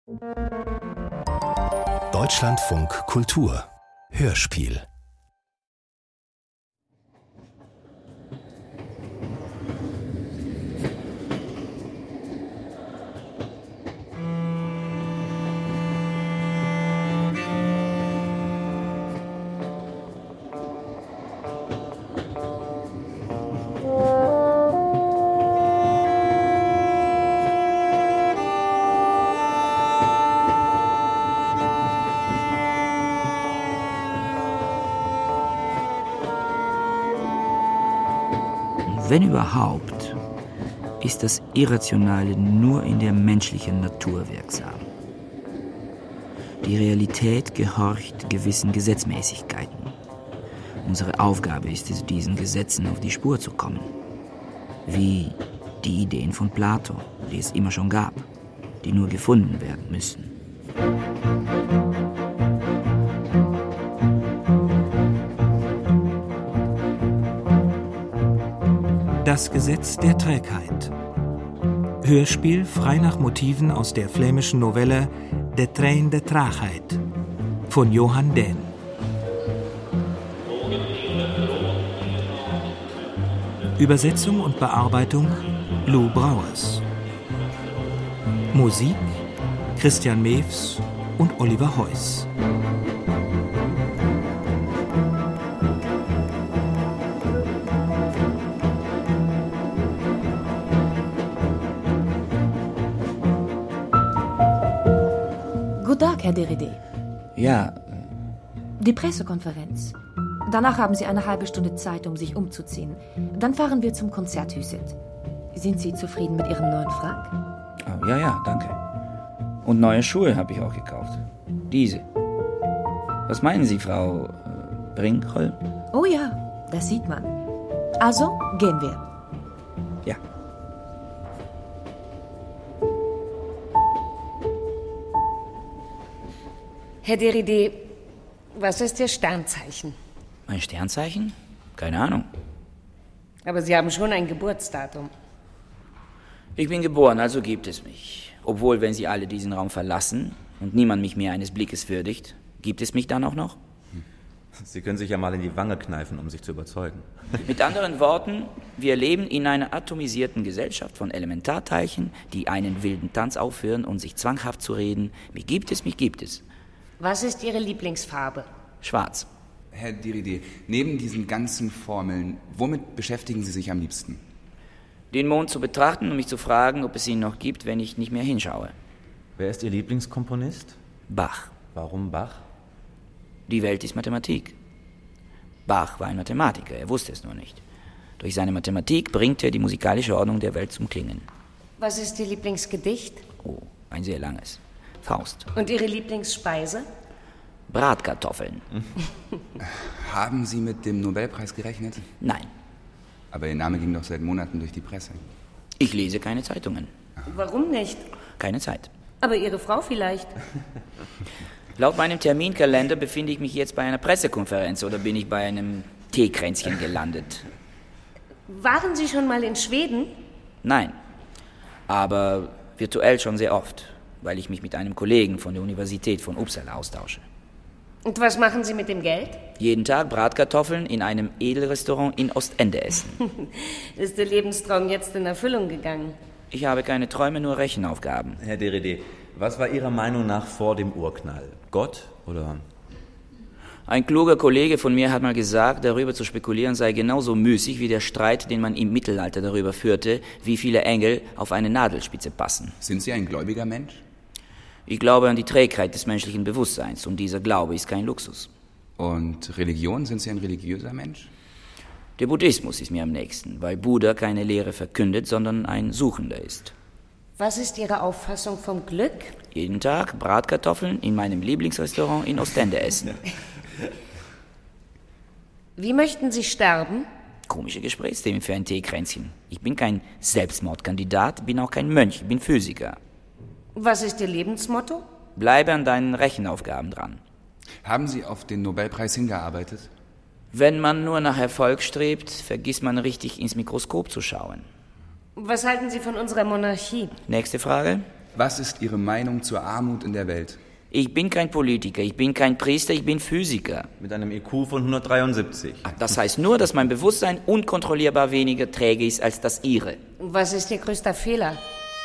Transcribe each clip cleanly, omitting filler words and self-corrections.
Deutschlandfunk Kultur Hörspiel. Wenn überhaupt, ist das Irrationale nur in der menschlichen Natur wirksam. Die Realität gehorcht gewissen Gesetzmäßigkeiten. Unsere Aufgabe ist es, diesen Gesetzen auf die Spur zu kommen. Wie die Ideen von Plato, die es immer schon gab, die nur gefunden werden müssen. Das Gesetz der Trägheit. Hörspiel frei nach Motiven aus der flämischen Novelle De Trein de Traagheid von Johan Dehn. Übersetzung und Bearbeitung Lou Brauers. Musik Christian Mewes und Oliver Heuss. Guten Tag, Herr Derrida. Ja, Die Pressekonferenz. Danach haben Sie eine halbe Stunde Zeit, um sich umzuziehen. Dann fahren wir zum Konzerthüset. Sind Sie zufrieden mit Ihrem neuen Frack? oh, ja, danke. Und neue Schuhe habe ich auch gekauft. Diese. Was meinen Sie, Frau Brinkholm? Oh ja, das sieht man. Also, gehen wir. Ja. Herr Derrida, was ist Ihr Sternzeichen? Mein Sternzeichen? Keine Ahnung. Aber Sie haben schon ein Geburtsdatum. Ich bin geboren, also gibt es mich. Obwohl, wenn Sie alle diesen Raum verlassen und niemand mich mehr eines Blickes würdigt, gibt es mich dann auch noch? Sie können sich ja mal in die Wange kneifen, um sich zu überzeugen. Mit anderen Worten, wir leben in einer atomisierten Gesellschaft von Elementarteilchen, die einen wilden Tanz aufführen und sich zwanghaft zu reden, mich gibt es, mich gibt es. Was ist Ihre Lieblingsfarbe? Schwarz. Herr Derrida, neben diesen ganzen Formeln, womit beschäftigen Sie sich am liebsten? Den Mond zu betrachten und mich zu fragen, ob es ihn noch gibt, wenn ich nicht mehr hinschaue. Wer ist Ihr Lieblingskomponist? Bach. Warum Bach? Die Welt ist Mathematik. Bach war ein Mathematiker, er wusste es nur nicht. Durch seine Mathematik bringt er die musikalische Ordnung der Welt zum Klingen. Was ist Ihr Lieblingsgedicht? Oh, ein sehr langes. Faust. Und Ihre Lieblingsspeise? Bratkartoffeln. Haben Sie mit dem Nobelpreis gerechnet? Nein, Aber Ihr Name ging doch seit Monaten durch die Presse. ich lese keine Zeitungen. Warum nicht? Keine Zeit. Aber Ihre Frau vielleicht. Laut meinem Terminkalender befinde ich mich jetzt bei einer Pressekonferenz oder bin ich bei einem Teekränzchen gelandet. Waren Sie schon mal in Schweden? Nein, aber virtuell schon sehr oft, weil ich mich mit einem Kollegen von der Universität von Uppsala austausche. Und was machen Sie mit dem Geld? Jeden Tag Bratkartoffeln in einem Edelrestaurant in Ostende essen. Ist der Lebenstraum jetzt in Erfüllung gegangen? Ich habe keine Träume, nur Rechenaufgaben. Herr Derrida, was war Ihrer Meinung nach vor dem Urknall? Gott oder... Ein kluger Kollege von mir hat mal gesagt, darüber zu spekulieren sei genauso müßig wie der Streit, den man im Mittelalter darüber führte, wie viele Engel auf eine Nadelspitze passen. Sind Sie ein gläubiger Mensch? Ich glaube an die Trägheit des menschlichen Bewusstseins und dieser Glaube ist kein Luxus. Und Religion? Sind Sie ein religiöser Mensch? Der Buddhismus ist mir am nächsten, weil Buddha keine Lehre verkündet, sondern ein Suchender ist. Was ist Ihre Auffassung vom Glück? Jeden Tag Bratkartoffeln in meinem Lieblingsrestaurant in Ostende essen. Wie möchten Sie sterben? Komische Gesprächsthemen für ein Teekränzchen. Ich bin kein Selbstmordkandidat, bin auch kein Mönch, ich bin Physiker. Was ist Ihr Lebensmotto? Bleibe an deinen Rechenaufgaben dran. Haben Sie auf den Nobelpreis hingearbeitet? Wenn man nur nach Erfolg strebt, vergisst man richtig ins Mikroskop zu schauen. Was halten Sie von unserer Monarchie? Nächste Frage. Was ist Ihre Meinung zur Armut in der Welt? Ich bin kein Politiker, ich bin kein Priester, ich bin Physiker. Mit einem IQ von 173. Das heißt nur, dass mein Bewusstsein unkontrollierbar weniger träge ist als das Ihre. Was ist Ihr größter Fehler?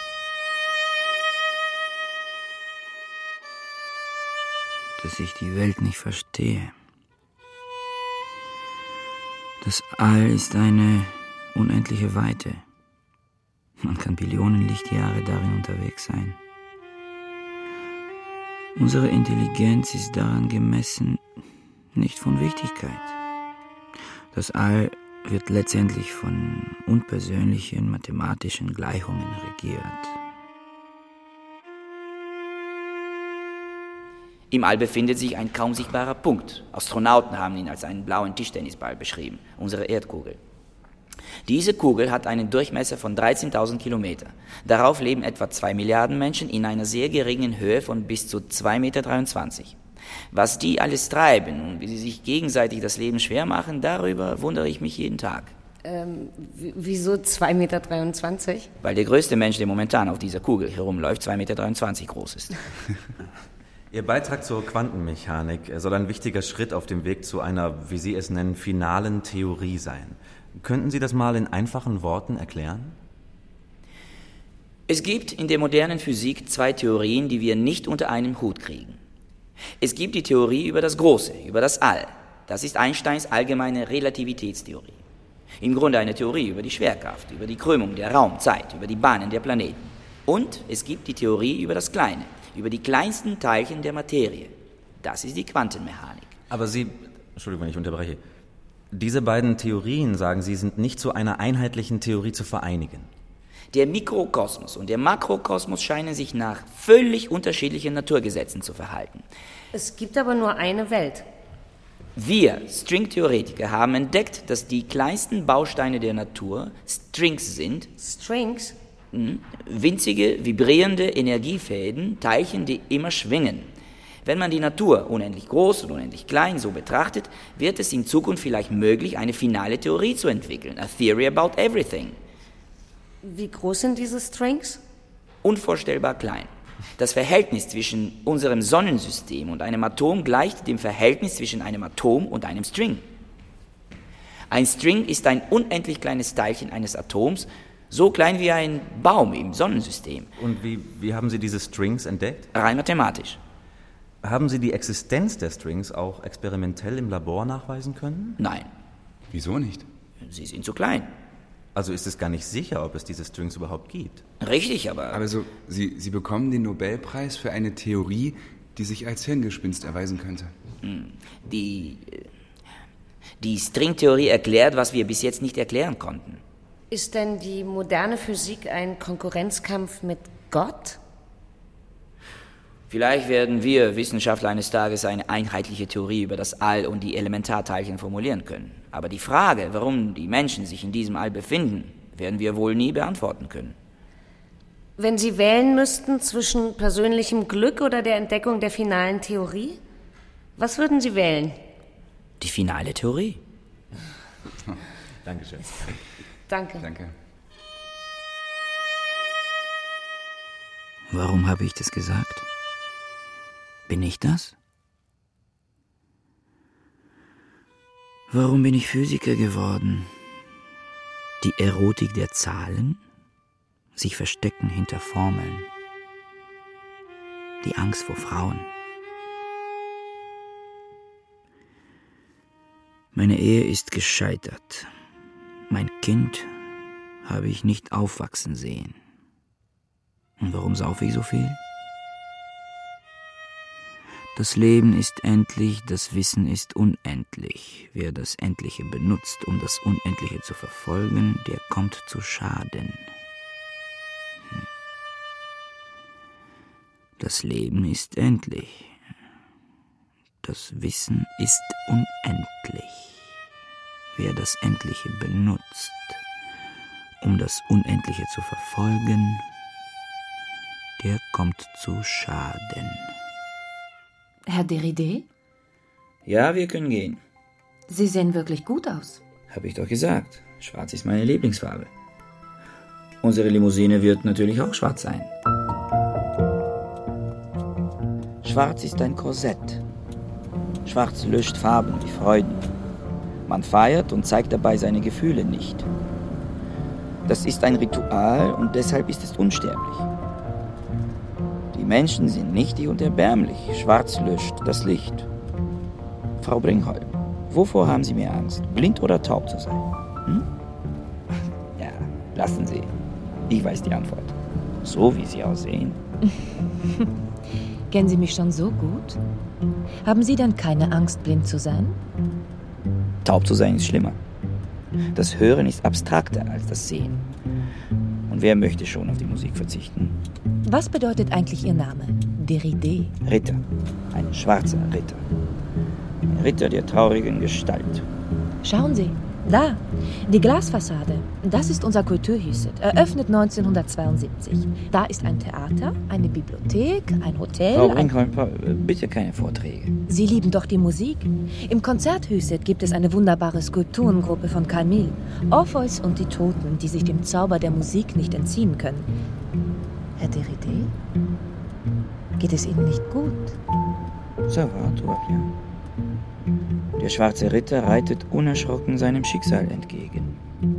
Dass ich die Welt nicht verstehe. Das All ist eine unendliche Weite. Man kann Billionen Lichtjahre darin unterwegs sein. Unsere Intelligenz ist daran gemessen nicht von Wichtigkeit. Das All wird letztendlich von unpersönlichen mathematischen Gleichungen regiert. Im All befindet sich ein kaum sichtbarer Punkt. Astronauten haben ihn als einen blauen Tischtennisball beschrieben, unsere Erdkugel. Diese Kugel hat einen Durchmesser von 13.000 Kilometer. Darauf leben etwa 2 Milliarden Menschen in einer sehr geringen Höhe von bis zu 2,23 Meter. Was die alles treiben und wie sie sich gegenseitig das Leben schwer machen, darüber wundere ich mich jeden Tag. Wieso 2,23 Meter? Weil der größte Mensch, der momentan auf dieser Kugel herumläuft, 2,23 Meter groß ist. Ihr Beitrag zur Quantenmechanik soll ein wichtiger Schritt auf dem Weg zu einer, wie Sie es nennen, finalen Theorie sein. Könnten Sie das mal in einfachen Worten erklären? Es gibt in der modernen Physik 2 Theorien, die wir nicht unter einem Hut kriegen. Es gibt die Theorie über das Große, über das All. Das ist Einsteins allgemeine Relativitätstheorie. Im Grunde eine Theorie über die Schwerkraft, über die Krümmung der Raumzeit, über die Bahnen der Planeten. Und es gibt die Theorie über das Kleine, über die kleinsten Teilchen der Materie. Das ist die Quantenmechanik. Aber Sie, Entschuldigung, wenn ich unterbreche, diese beiden Theorien, sagen Sie, sind nicht zu einer einheitlichen Theorie zu vereinigen. Der Mikrokosmos und der Makrokosmos scheinen sich nach völlig unterschiedlichen Naturgesetzen zu verhalten. Es gibt aber nur eine Welt. Wir, Stringtheoretiker, haben entdeckt, dass die kleinsten Bausteine der Natur Strings sind. Strings? Winzige, vibrierende Energiefäden, Teilchen, die immer schwingen. Wenn man die Natur unendlich groß und unendlich klein so betrachtet, wird es in Zukunft vielleicht möglich, eine finale Theorie zu entwickeln. A theory about everything. Wie groß sind diese Strings? Unvorstellbar klein. Das Verhältnis zwischen unserem Sonnensystem und einem Atom gleicht dem Verhältnis zwischen einem Atom und einem String. Ein String ist ein unendlich kleines Teilchen eines Atoms, so klein wie ein Baum im Sonnensystem. Und wie haben Sie diese Strings entdeckt? Rein mathematisch. Haben Sie die Existenz der Strings auch experimentell im Labor nachweisen können? Nein. Wieso nicht? Sie sind zu klein. Also ist es gar nicht sicher, ob es diese Strings überhaupt gibt. Richtig, aber Also, Sie bekommen den Nobelpreis für eine Theorie, die sich als Hirngespinst erweisen könnte. die Stringtheorie erklärt, was wir bis jetzt nicht erklären konnten. Ist denn die moderne Physik ein Konkurrenzkampf mit Gott? Vielleicht werden wir Wissenschaftler eines Tages eine einheitliche Theorie über das All und die Elementarteilchen formulieren können. Aber die Frage, warum die Menschen sich in diesem All befinden, werden wir wohl nie beantworten können. Wenn Sie wählen müssten zwischen persönlichem Glück oder der Entdeckung der finalen Theorie, was würden Sie wählen? Die finale Theorie. Dankeschön. Danke. Danke. Warum habe ich das gesagt? Bin ich das? Warum bin ich Physiker geworden? Die Erotik der Zahlen? Sich verstecken hinter Formeln? Die Angst vor Frauen? Meine Ehe ist gescheitert. Mein Kind habe ich nicht aufwachsen sehen. Und warum saufe ich so viel? Das Leben ist endlich, das Wissen ist unendlich. Wer das Endliche benutzt, um das Unendliche zu verfolgen, der kommt zu Schaden. Das Leben ist endlich. Das Wissen ist unendlich. Wer das Endliche benutzt, um das Unendliche zu verfolgen, der kommt zu Schaden. Herr Derrida? Ja, wir können gehen. Sie sehen wirklich gut aus. Hab ich doch gesagt. Schwarz ist meine Lieblingsfarbe. Unsere Limousine wird natürlich auch schwarz sein. Schwarz ist ein Korsett. Schwarz löscht Farben wie Freuden. Man feiert und zeigt dabei seine Gefühle nicht. Das ist ein Ritual und deshalb ist es unsterblich. Die Menschen sind nichtig und erbärmlich. Schwarz löscht das Licht. Frau Bringholm, wovor haben Sie mehr Angst? Blind oder taub zu sein? Ja, lassen Sie. Ich weiß die Antwort. So wie Sie aussehen. Kennen Sie mich schon so gut? Haben Sie dann keine Angst, blind zu sein? Taub zu sein ist schlimmer. Das Hören ist abstrakter als das Sehen. Und wer möchte schon auf die Musik verzichten? Was bedeutet eigentlich Ihr Name? Déridé. Ritter. Ein schwarzer Ritter. Ein Ritter der traurigen Gestalt. Schauen Sie, da, die Glasfassade. Das ist unser Kulturhuset, eröffnet 1972. Da ist ein Theater, eine Bibliothek, ein Hotel. Frau Bringholm, bitte keine Vorträge. Sie lieben doch die Musik. Im Konzerthuset gibt es eine wunderbare Skulpturengruppe von Camille. Orpheus und die Toten, die sich dem Zauber der Musik nicht entziehen können. Herr Déridé, geht es Ihnen nicht gut? Ça va, tout va bien. Der schwarze Ritter reitet unerschrocken seinem Schicksal entgegen.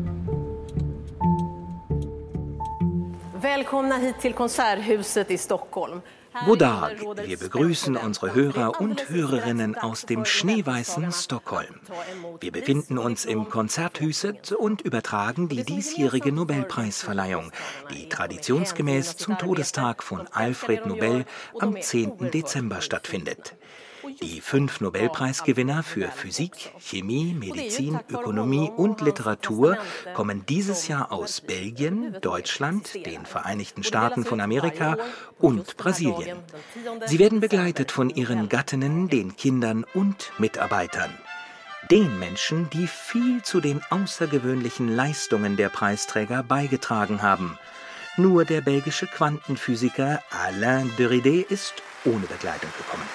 Välkomna hit till Konserthuset i Stockholm. Goddag, wir begrüßen unsere Hörer und Hörerinnen aus dem schneeweißen Stockholm. Wir befinden uns im Konzerthuset und übertragen die diesjährige Nobelpreisverleihung, die traditionsgemäß zum Todestag von Alfred Nobel am 10. Dezember stattfindet. Die 5 Nobelpreisgewinner für Physik, Chemie, Medizin, Ökonomie und Literatur kommen dieses Jahr aus Belgien, Deutschland, den Vereinigten Staaten von Amerika und Brasilien. Sie werden begleitet von ihren Gattinnen, den Kindern und Mitarbeitern. Den Menschen, die viel zu den außergewöhnlichen Leistungen der Preisträger beigetragen haben. Nur der belgische Quantenphysiker Alain Déridé ist ohne Begleitung gekommen.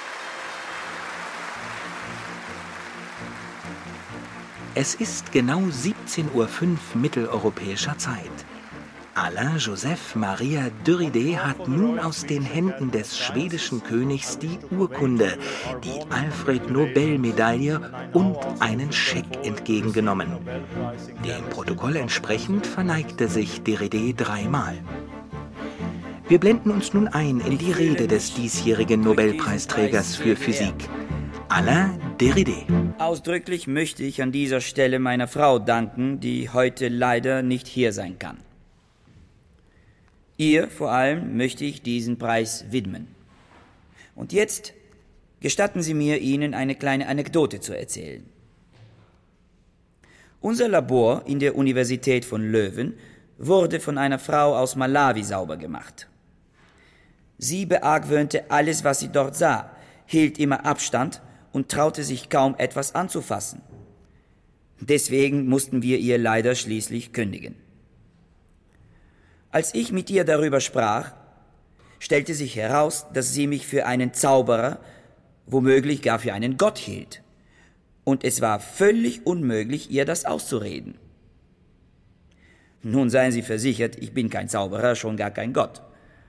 Es ist genau 17:05 Uhr mitteleuropäischer Zeit. Alain Joseph Maria Déridé hat nun aus den Händen des schwedischen Königs die Urkunde, die Alfred-Nobel-Medaille und einen Scheck entgegengenommen. Dem Protokoll entsprechend verneigte sich Déridé 3-mal. Wir blenden uns nun ein in die Rede des diesjährigen Nobelpreisträgers für Physik, Alain Déridé. Ausdrücklich möchte ich an dieser Stelle meiner Frau danken, die heute leider nicht hier sein kann. Ihr vor allem möchte ich diesen Preis widmen. Und jetzt gestatten Sie mir, Ihnen eine kleine Anekdote zu erzählen. Unser Labor in der Universität von Leuven wurde von einer Frau aus Malawi sauber gemacht. Sie beargwöhnte alles, was sie dort sah, hielt immer Abstand und traute sich kaum etwas anzufassen. Deswegen mussten wir ihr leider schließlich kündigen. Als ich mit ihr darüber sprach, stellte sich heraus, dass sie mich für einen Zauberer, womöglich gar für einen Gott hielt. Und es war völlig unmöglich, ihr das auszureden. Nun seien Sie versichert, ich bin kein Zauberer, schon gar kein Gott.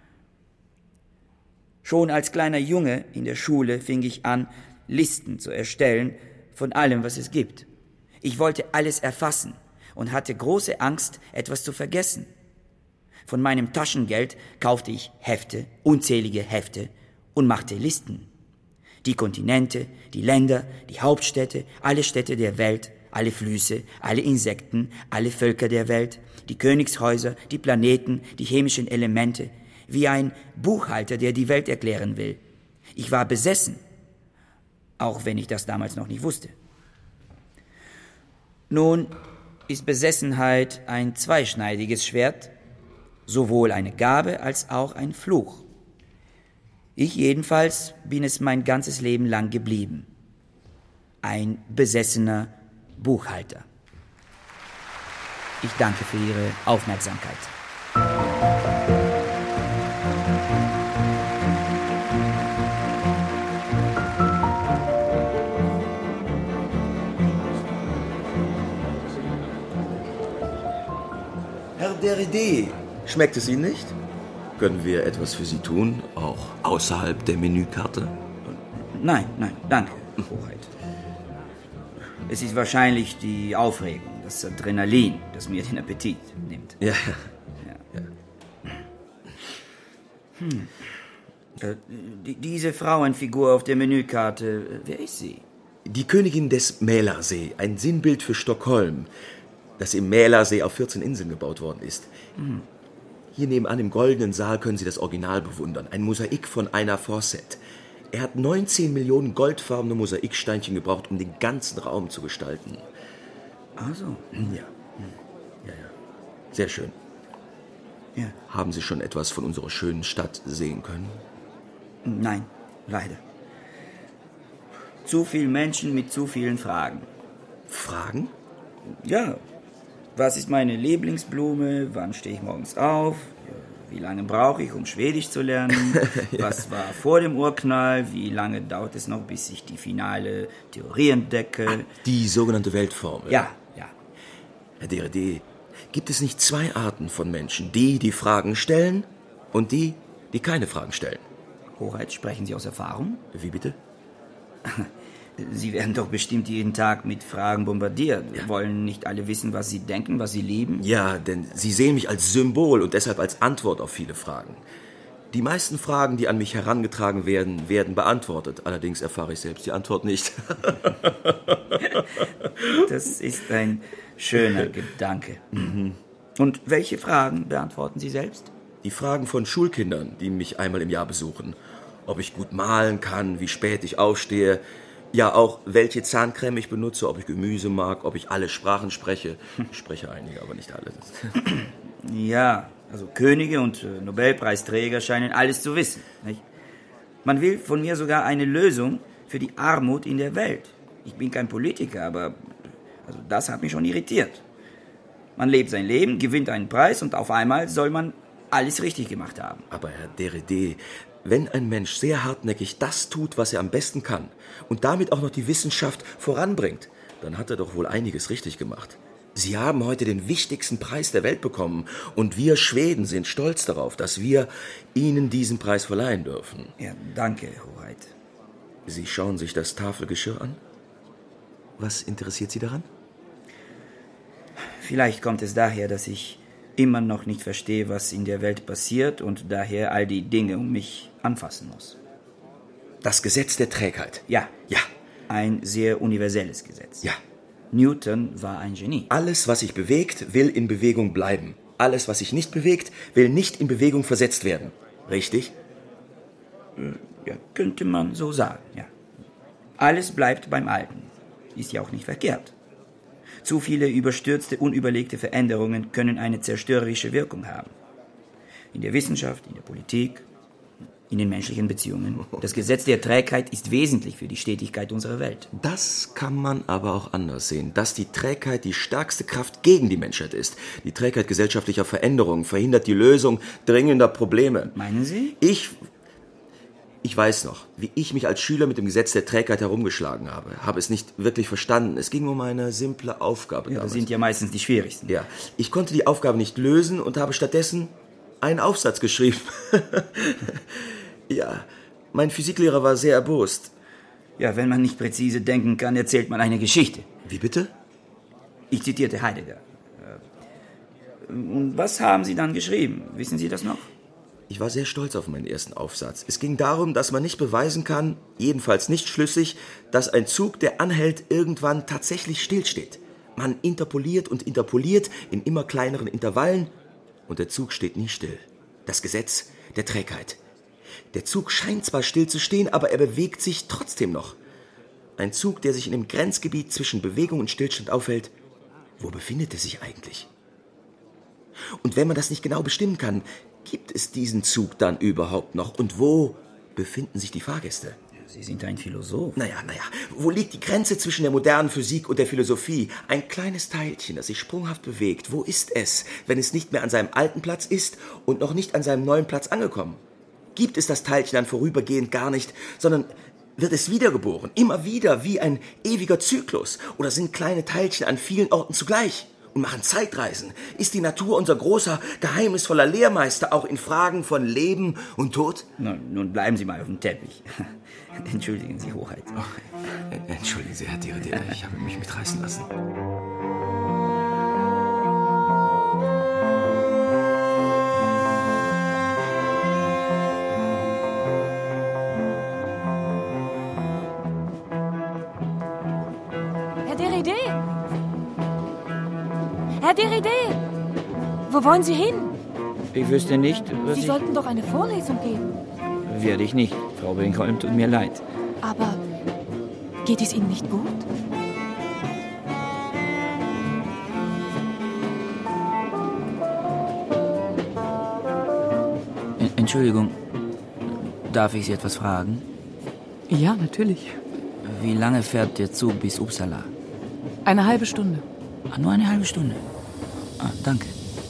Schon als kleiner Junge in der Schule fing ich an, Listen zu erstellen von allem, was es gibt. Ich wollte alles erfassen und hatte große Angst, etwas zu vergessen. Von meinem Taschengeld kaufte ich Hefte, unzählige Hefte und machte Listen. Die Kontinente, die Länder, die Hauptstädte, alle Städte der Welt, alle Flüsse, alle Insekten, alle Völker der Welt, die Königshäuser, die Planeten, die chemischen Elemente, wie ein Buchhalter, der die Welt erklären will. Ich war besessen, auch wenn ich das damals noch nicht wusste. Nun ist Besessenheit ein zweischneidiges Schwert, sowohl eine Gabe als auch ein Fluch. Ich jedenfalls bin es mein ganzes Leben lang geblieben. Ein besessener Buchhalter. Ich danke für Ihre Aufmerksamkeit. Herr Déridé, schmeckt es Ihnen nicht? Können wir etwas für Sie tun, auch außerhalb der Menükarte? Nein, danke, Hoheit. Es ist wahrscheinlich die Aufregung, das Adrenalin, das mir den Appetit nimmt. Ja. Diese Frauenfigur auf der Menükarte, wer ist sie? Die Königin des Mälarsee, ein Sinnbild für Stockholm, das im Mälarsee auf 14 Inseln gebaut worden ist. Hier nebenan im Goldenen Saal können Sie das Original bewundern, ein Mosaik von Einar Fawcett. Er hat 19 Millionen goldfarbene Mosaiksteinchen gebraucht, um den ganzen Raum zu gestalten. Ach so. Ja. Sehr schön. Ja. Haben Sie schon etwas von unserer schönen Stadt sehen können? Nein, leider. Zu viele Menschen mit zu vielen Fragen. Fragen? Ja. Was ist meine Lieblingsblume? Wann stehe ich morgens auf? Wie lange brauche ich, um Schwedisch zu lernen? Ja. Was war vor dem Urknall? Wie lange dauert es noch, bis ich die finale Theorie entdecke? Die sogenannte Weltformel. Ja. Herr Deredé, gibt es nicht zwei Arten von Menschen? Die Fragen stellen und die keine Fragen stellen. Hoheit, sprechen Sie aus Erfahrung? Wie bitte? Sie werden doch bestimmt jeden Tag mit Fragen bombardiert. Ja. Wollen nicht alle wissen, was Sie denken, was Sie lieben? Ja, denn Sie sehen mich als Symbol und deshalb als Antwort auf viele Fragen. Die meisten Fragen, die an mich herangetragen werden beantwortet. Allerdings erfahre ich selbst die Antwort nicht. Das ist ein schöner Gedanke. Und welche Fragen beantworten Sie selbst? Die Fragen von Schulkindern, die mich einmal im Jahr besuchen. Ob ich gut malen kann, wie spät ich aufstehe. Ja, auch welche Zahncreme ich benutze, ob ich Gemüse mag, ob ich alle Sprachen spreche. Ich spreche einige, aber nicht alle. Ja, also Könige und Nobelpreisträger scheinen alles zu wissen. Nicht? Man will von mir sogar eine Lösung für die Armut in der Welt. Ich bin kein Politiker, aber das hat mich schon irritiert. Man lebt sein Leben, gewinnt einen Preis und auf einmal soll man alles richtig gemacht haben. Aber Herr Deredé, wenn ein Mensch sehr hartnäckig das tut, was er am besten kann und damit auch noch die Wissenschaft voranbringt, dann hat er doch wohl einiges richtig gemacht. Sie haben heute den wichtigsten Preis der Welt bekommen und wir Schweden sind stolz darauf, dass wir Ihnen diesen Preis verleihen dürfen. Ja, danke, Hoheit. Sie schauen sich das Tafelgeschirr an? Was interessiert Sie daran? Vielleicht kommt es daher, dass ich immer noch nicht verstehe, was in der Welt passiert und daher all die Dinge um mich anfassen muss. Das Gesetz der Trägheit. Ja. Ja. Ein sehr universelles Gesetz. Ja. Newton war ein Genie. Alles, was sich bewegt, will in Bewegung bleiben. Alles, was sich nicht bewegt, will nicht in Bewegung versetzt werden. Richtig? Ja, könnte man so sagen, ja. Alles bleibt beim Alten. Ist ja auch nicht verkehrt. Zu viele überstürzte, unüberlegte Veränderungen können eine zerstörerische Wirkung haben. In der Wissenschaft, in der Politik, in den menschlichen Beziehungen. Das Gesetz der Trägheit ist wesentlich für die Stetigkeit unserer Welt. Das kann man aber auch anders sehen, dass die Trägheit die stärkste Kraft gegen die Menschheit ist. Die Trägheit gesellschaftlicher Veränderungen verhindert die Lösung dringender Probleme. Meinen Sie? Ich weiß noch, wie ich mich als Schüler mit dem Gesetz der Trägheit herumgeschlagen habe. Habe es nicht wirklich verstanden. Es ging um eine simple Aufgabe damals. Das sind ja meistens die schwierigsten. Ja, ich konnte die Aufgabe nicht lösen und habe stattdessen einen Aufsatz geschrieben. Ja, mein Physiklehrer war sehr erbost. Ja, wenn man nicht präzise denken kann, erzählt man eine Geschichte. Wie bitte? Ich zitierte Heidegger. Und was haben Sie dann geschrieben? Wissen Sie das noch? Ich war sehr stolz auf meinen ersten Aufsatz. Es ging darum, dass man nicht beweisen kann, jedenfalls nicht schlüssig, dass ein Zug, der anhält, irgendwann tatsächlich stillsteht. Man interpoliert und interpoliert in immer kleineren Intervallen und der Zug steht nie still. Das Gesetz der Trägheit. Der Zug scheint zwar still zu stehen, aber er bewegt sich trotzdem noch. Ein Zug, der sich in dem Grenzgebiet zwischen Bewegung und Stillstand aufhält, wo befindet er sich eigentlich? Und wenn man das nicht genau bestimmen kann, gibt es diesen Zug dann überhaupt noch? Und wo befinden sich die Fahrgäste? Sie sind ein Philosoph. Naja, wo liegt die Grenze zwischen der modernen Physik und der Philosophie? Ein kleines Teilchen, das sich sprunghaft bewegt. Wo ist es, wenn es nicht mehr an seinem alten Platz ist und noch nicht an seinem neuen Platz angekommen? Gibt es das Teilchen dann vorübergehend gar nicht, sondern wird es wiedergeboren, immer wieder wie ein ewiger Zyklus? Oder sind kleine Teilchen an vielen Orten zugleich? und machen Zeitreisen. Ist die Natur unser großer, geheimnisvoller Lehrmeister auch in Fragen von Leben und Tod? Nun bleiben Sie mal auf dem Teppich. Entschuldigen Sie, Hoheit. Entschuldigen Sie, Herr Deridet, ich habe mich mitreißen lassen. Herr Deridet! Wo wollen Sie hin? Ich wüsste nicht, was Sie sollten doch eine Vorlesung geben. Werde ich nicht. Frau Brinckholm, tut mir leid. Aber geht es Ihnen nicht gut? Entschuldigung, darf ich Sie etwas fragen? Ja, natürlich. Wie lange fährt der Zug bis Uppsala? Eine halbe Stunde. Nur eine halbe Stunde? Danke.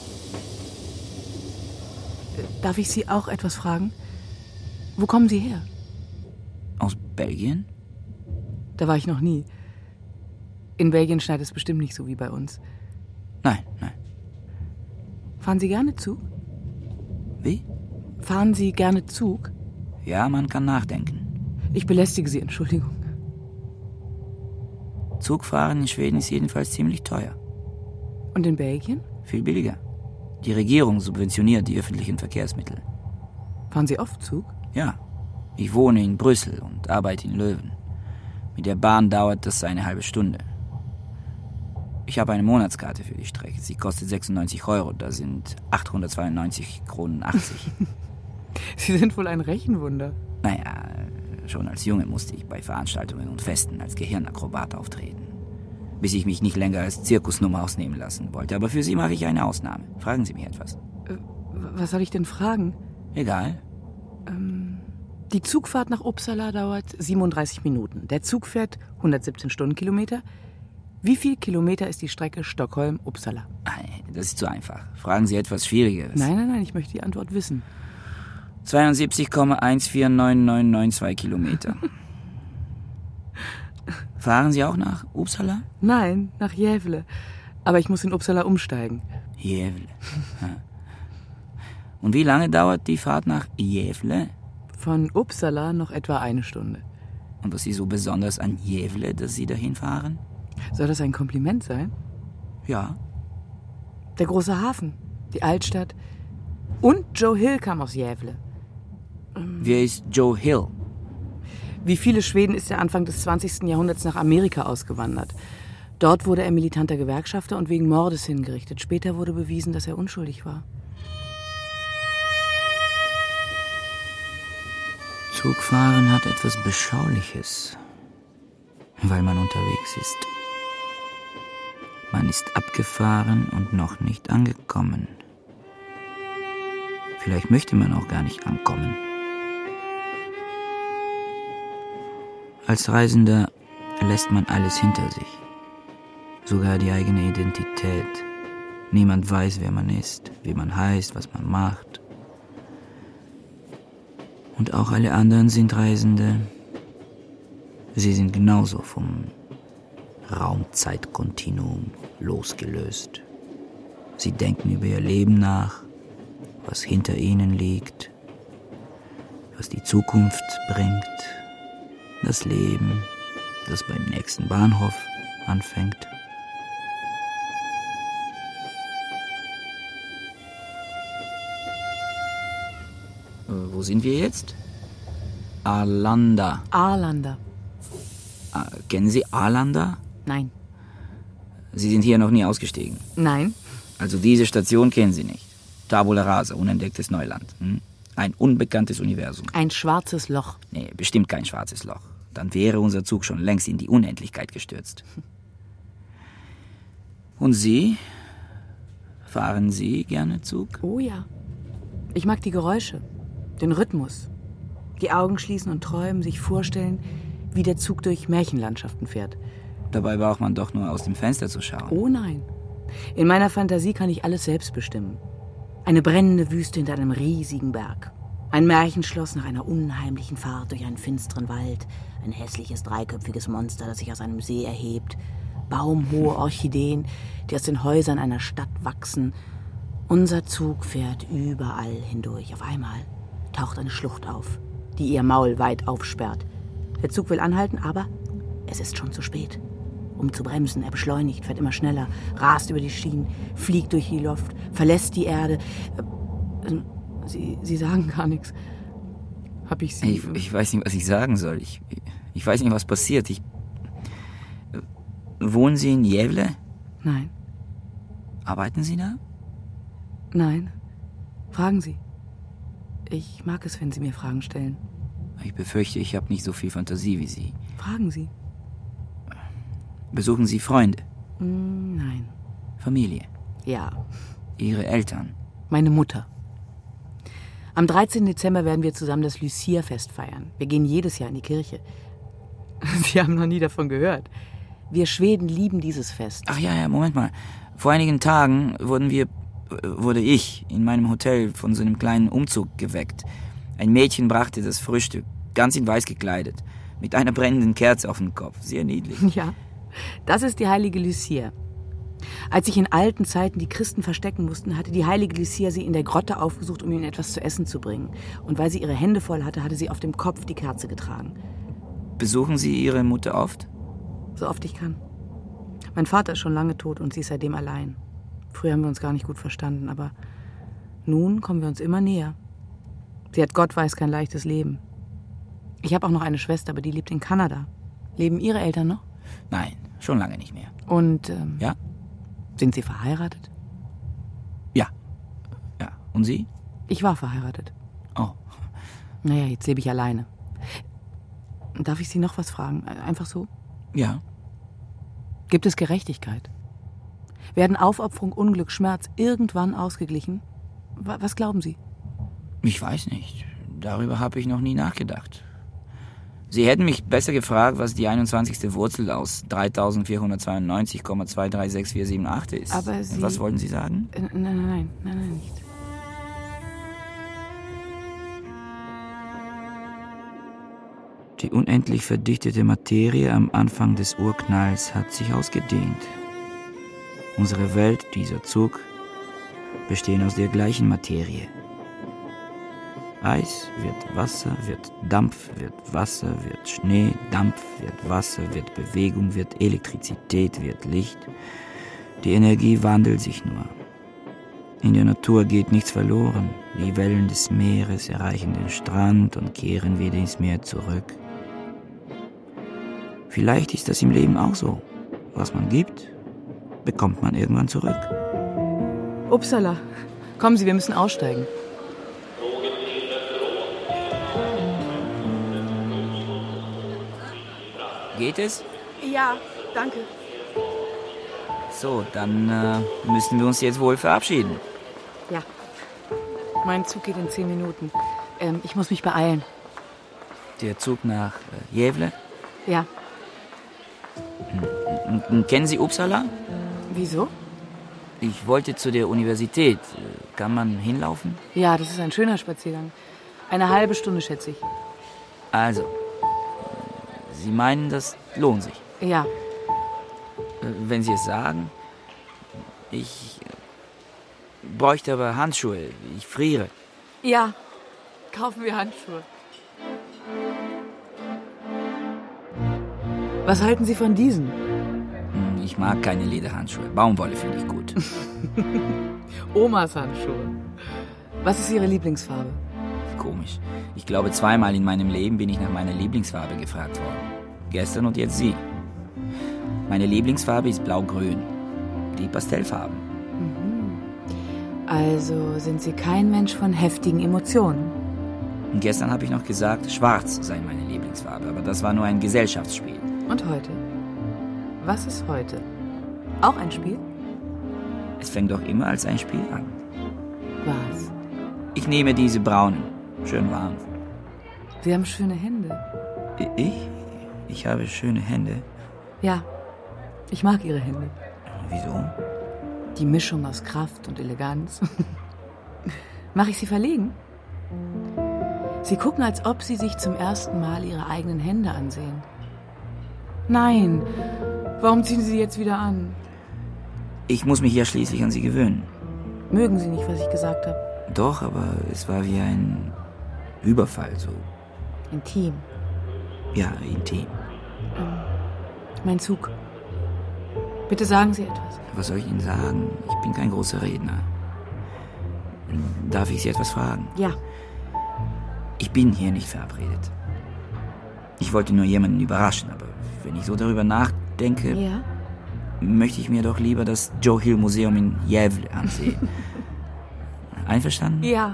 Darf ich Sie auch etwas fragen? Wo kommen Sie her? Aus Belgien? Da war ich noch nie. In Belgien schneit es bestimmt nicht so wie bei uns. Nein. Fahren Sie gerne Zug? Wie? Fahren Sie gerne Zug? Ja, man kann nachdenken. Ich belästige Sie, Entschuldigung. Zugfahren in Schweden ist jedenfalls ziemlich teuer. Und in Belgien? Viel billiger. Die Regierung subventioniert die öffentlichen Verkehrsmittel. Fahren Sie oft Zug? Ja. Ich wohne in Brüssel und arbeite in Löwen. Mit der Bahn dauert das eine halbe Stunde. Ich habe eine Monatskarte für die Strecke. Sie kostet 96 €. Das sind 892,80 Kronen. Sie sind wohl ein Rechenwunder. Naja, schon als Junge musste ich bei Veranstaltungen und Festen als Gehirnakrobat auftreten. Bis ich mich nicht länger als Zirkusnummer ausnehmen lassen wollte. Aber für Sie mache ich eine Ausnahme. Fragen Sie mich etwas. Was soll ich denn fragen? Egal. Die Zugfahrt nach Uppsala dauert 37 Minuten. Der Zug fährt 117 Stundenkilometer. Wie viel Kilometer ist die Strecke Stockholm-Uppsala? Das ist zu einfach. Fragen Sie etwas Schwierigeres. Nein, ich möchte die Antwort wissen. 72,149992 Kilometer. Fahren Sie auch nach Uppsala? Nein, nach Gävle. Aber ich muss in Uppsala umsteigen. Gävle. Und wie lange dauert die Fahrt nach Gävle? Von Uppsala noch etwa eine Stunde. Und was ist so besonders an Gävle, dass Sie dahin fahren? Soll das ein Kompliment sein? Ja. Der große Hafen, die Altstadt. Und Joe Hill kam aus Gävle. Wer ist Joe Hill? Wie viele Schweden ist er Anfang des 20. Jahrhunderts nach Amerika ausgewandert. Dort wurde er militanter Gewerkschafter und wegen Mordes hingerichtet. Später wurde bewiesen, dass er unschuldig war. Zugfahren hat etwas Beschauliches, weil man unterwegs ist. Man ist abgefahren und noch nicht angekommen. Vielleicht möchte man auch gar nicht ankommen. Als Reisender lässt man alles hinter sich, sogar die eigene Identität. Niemand weiß, wer man ist, wie man heißt, was man macht. Und auch alle anderen sind Reisende. Sie sind genauso vom Raum-Zeit-Kontinuum losgelöst. Sie denken über ihr Leben nach, was hinter ihnen liegt, was die Zukunft bringt, das Leben, das beim nächsten Bahnhof anfängt. Wo sind wir jetzt? Arlanda. Arlanda. Kennen Sie Arlanda? Nein. Sie sind hier noch nie ausgestiegen? Nein. Also diese Station kennen Sie nicht. Tabula rasa, unentdecktes Neuland. Ein unbekanntes Universum. Ein schwarzes Loch. Nee, bestimmt kein schwarzes Loch. Dann wäre unser Zug schon längst in die Unendlichkeit gestürzt. Und Sie? Fahren Sie gerne Zug? Oh ja. Ich mag die Geräusche, den Rhythmus. Die Augen schließen und träumen, sich vorstellen, wie der Zug durch Märchenlandschaften fährt. Dabei braucht man doch nur aus dem Fenster zu schauen. Oh nein. In meiner Fantasie kann ich alles selbst bestimmen. Eine brennende Wüste hinter einem riesigen Berg. Ein Märchenschloss nach einer unheimlichen Fahrt durch einen finsteren Wald. Ein hässliches, dreiköpfiges Monster, das sich aus einem See erhebt. baumhohe Orchideen, die aus den Häusern einer Stadt wachsen. Unser Zug fährt überall hindurch. Auf einmal taucht eine Schlucht auf, die ihr Maul weit aufsperrt. Der Zug will anhalten, aber es ist schon zu spät. Um zu bremsen, er beschleunigt, fährt immer schneller, rast über die Schienen, fliegt durch die Luft, verlässt die Erde. Sie sagen gar nichts. Hab ich Sie... Ich weiß nicht, was ich sagen soll. Ich weiß nicht, was passiert. Wohnen Sie in Gävle? Nein. Arbeiten Sie da? Nein. Fragen Sie. Ich mag es, wenn Sie mir Fragen stellen. Ich befürchte, ich habe nicht so viel Fantasie wie Sie. Fragen Sie. Besuchen Sie Freunde? Nein. Familie? Ja. Ihre Eltern? Meine Mutter. Am 13. Dezember werden wir zusammen das Lucia-Fest feiern. Wir gehen jedes Jahr in die Kirche. Sie haben noch nie davon gehört. Wir Schweden lieben dieses Fest. Ach ja, Moment mal. Vor einigen Tagen wurde ich in meinem Hotel von so einem kleinen Umzug geweckt. Ein Mädchen brachte das Frühstück, ganz in weiß gekleidet, mit einer brennenden Kerze auf dem Kopf. Sehr niedlich. Ja, das ist die heilige Lucia. Als sich in alten Zeiten die Christen verstecken mussten, hatte die heilige Lucia sie in der Grotte aufgesucht, um ihnen etwas zu essen zu bringen. Und weil sie ihre Hände voll hatte, hatte sie auf dem Kopf die Kerze getragen. Besuchen Sie Ihre Mutter oft? So oft ich kann. Mein Vater ist schon lange tot und sie ist seitdem allein. Früher haben wir uns gar nicht gut verstanden, aber nun kommen wir uns immer näher. Sie hat Gott weiß kein leichtes Leben. Ich habe auch noch eine Schwester, aber die lebt in Kanada. Leben Ihre Eltern noch? Nein, schon lange nicht mehr. Und, Ja? Sind Sie verheiratet? Ja. Und Sie? Ich war verheiratet. Oh. Naja, jetzt lebe ich alleine. Darf ich Sie noch was fragen? Einfach so? Ja. Gibt es Gerechtigkeit? Werden Aufopferung, Unglück, Schmerz irgendwann ausgeglichen? Was glauben Sie? Ich weiß nicht. Darüber habe ich noch nie nachgedacht. Sie hätten mich besser gefragt, was die 21. Wurzel aus 3492,236478 ist. Aber Sie... Was wollten Sie sagen? Nein, nicht. Die unendlich verdichtete Materie am Anfang des Urknalls hat sich ausgedehnt. Unsere Welt, dieser Zug, bestehen aus der gleichen Materie. Eis wird Wasser, wird Dampf, wird Wasser, wird Schnee, Dampf, wird Wasser, wird Bewegung, wird Elektrizität, wird Licht. Die Energie wandelt sich nur. In der Natur geht nichts verloren. Die Wellen des Meeres erreichen den Strand und kehren wieder ins Meer zurück. Vielleicht ist das im Leben auch so. Was man gibt, bekommt man irgendwann zurück. Upsala. Kommen Sie, wir müssen aussteigen. Geht es? Ja, danke. So, dann müssen wir uns jetzt wohl verabschieden. Ja. Mein Zug geht in 10 Minuten. Ich muss mich beeilen. Der Zug nach Gävle? Ja. Kennen Sie Uppsala? Wieso? Ich wollte zu der Universität. Kann man hinlaufen? Ja, das ist ein schöner Spaziergang. Eine halbe Stunde, schätze ich. Also, Sie meinen, das lohnt sich? Ja. Wenn Sie es sagen. Ich bräuchte aber Handschuhe. Ich friere. Ja, kaufen wir Handschuhe. Was halten Sie von diesen? Ich mag keine Lederhandschuhe. Baumwolle finde ich gut. Omas Handschuhe. Was ist Ihre Lieblingsfarbe? Komisch. Ich glaube, 2-mal in meinem Leben bin ich nach meiner Lieblingsfarbe gefragt worden. Gestern und jetzt Sie. Meine Lieblingsfarbe ist blau-grün. Die Pastellfarben. Also sind Sie kein Mensch von heftigen Emotionen? Und gestern habe ich noch gesagt, schwarz sei meine Lieblingsfarbe. Aber das war nur ein Gesellschaftsspiel. Und heute? Was ist heute? Auch ein Spiel? Es fängt doch immer als ein Spiel an. Was? Ich nehme diese braunen. Schön warm. Sie haben schöne Hände. Ich habe schöne Hände. Ja, ich mag Ihre Hände. Wieso? Die Mischung aus Kraft und Eleganz. Mache ich Sie verlegen? Sie gucken, als ob Sie sich zum ersten Mal Ihre eigenen Hände ansehen. Nein, Warum ziehen Sie jetzt wieder an? Ich muss mich ja schließlich an Sie gewöhnen. Mögen Sie nicht, was ich gesagt habe? Doch, aber es war wie ein Überfall, so. Intim. Ja, intim. Mein Zug. Bitte sagen Sie etwas. Was soll ich Ihnen sagen? Ich bin kein großer Redner. Darf ich Sie etwas fragen? Ja. Ich bin hier nicht verabredet. Ich wollte nur jemanden überraschen, aber wenn ich so darüber nachdenke, Ja? möchte ich mir doch lieber das Joe Hill Museum in Gävle ansehen. Einverstanden? Ja.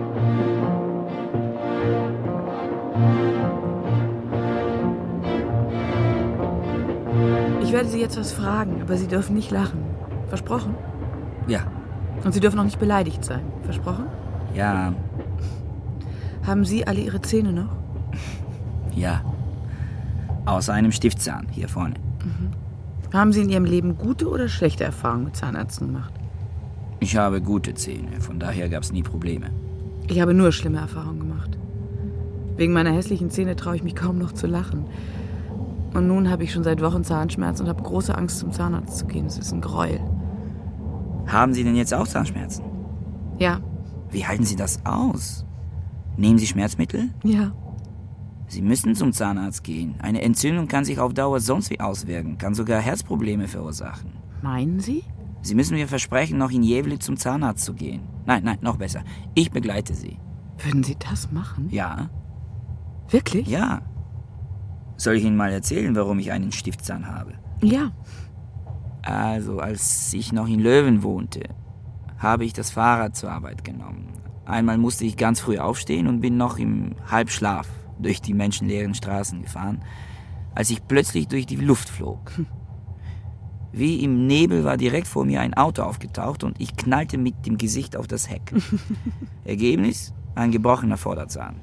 Ich werde Sie jetzt was fragen, aber Sie dürfen nicht lachen. Versprochen? Ja. Und Sie dürfen auch nicht beleidigt sein. Versprochen? Ja. Haben Sie alle Ihre Zähne noch? Ja. Außer einem Stiftzahn hier vorne. Haben Sie in Ihrem Leben gute oder schlechte Erfahrungen mit Zahnärzten gemacht? Ich habe gute Zähne, von daher gab es nie Probleme. Ich habe nur schlimme Erfahrungen gemacht. Wegen meiner hässlichen Zähne traue ich mich kaum noch zu lachen. Und nun habe ich schon seit Wochen Zahnschmerzen und habe große Angst, zum Zahnarzt zu gehen. Es ist ein Gräuel. Haben Sie denn jetzt auch Zahnschmerzen? Ja. Wie halten Sie das aus? Nehmen Sie Schmerzmittel? Ja. Sie müssen zum Zahnarzt gehen. Eine Entzündung kann sich auf Dauer sonst wie auswirken, kann sogar Herzprobleme verursachen. Meinen Sie? Sie müssen mir versprechen, noch in Gävle zum Zahnarzt zu gehen. Nein, noch besser. Ich begleite Sie. Würden Sie das machen? Ja. Wirklich? Ja. Soll ich Ihnen mal erzählen, warum ich einen Stiftzahn habe? Ja. Also, als ich noch in Löwen wohnte, habe ich das Fahrrad zur Arbeit genommen. Einmal musste ich ganz früh aufstehen und bin noch im Halbschlaf durch die menschenleeren Straßen gefahren, als ich plötzlich durch die Luft flog. Wie im Nebel war direkt vor mir ein Auto aufgetaucht und ich knallte mit dem Gesicht auf das Heck. Ergebnis? Ein gebrochener Vorderzahn.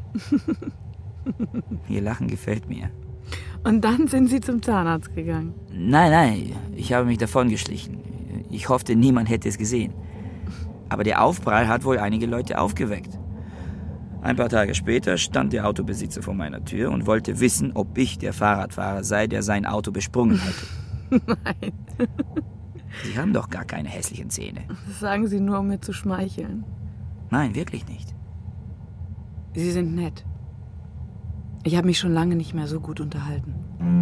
Ihr Lachen gefällt mir. Und dann sind Sie zum Zahnarzt gegangen? Nein, ich habe mich davongeschlichen. Ich hoffte, niemand hätte es gesehen. Aber der Aufprall hat wohl einige Leute aufgeweckt. Ein paar Tage später stand der Autobesitzer vor meiner Tür und wollte wissen, ob ich der Fahrradfahrer sei, der sein Auto besprungen hätte. Nein. Sie haben doch gar keine hässlichen Zähne. Das sagen Sie nur, um mir zu schmeicheln. Nein, wirklich nicht. Sie sind nett. Ich habe mich schon lange nicht mehr so gut unterhalten.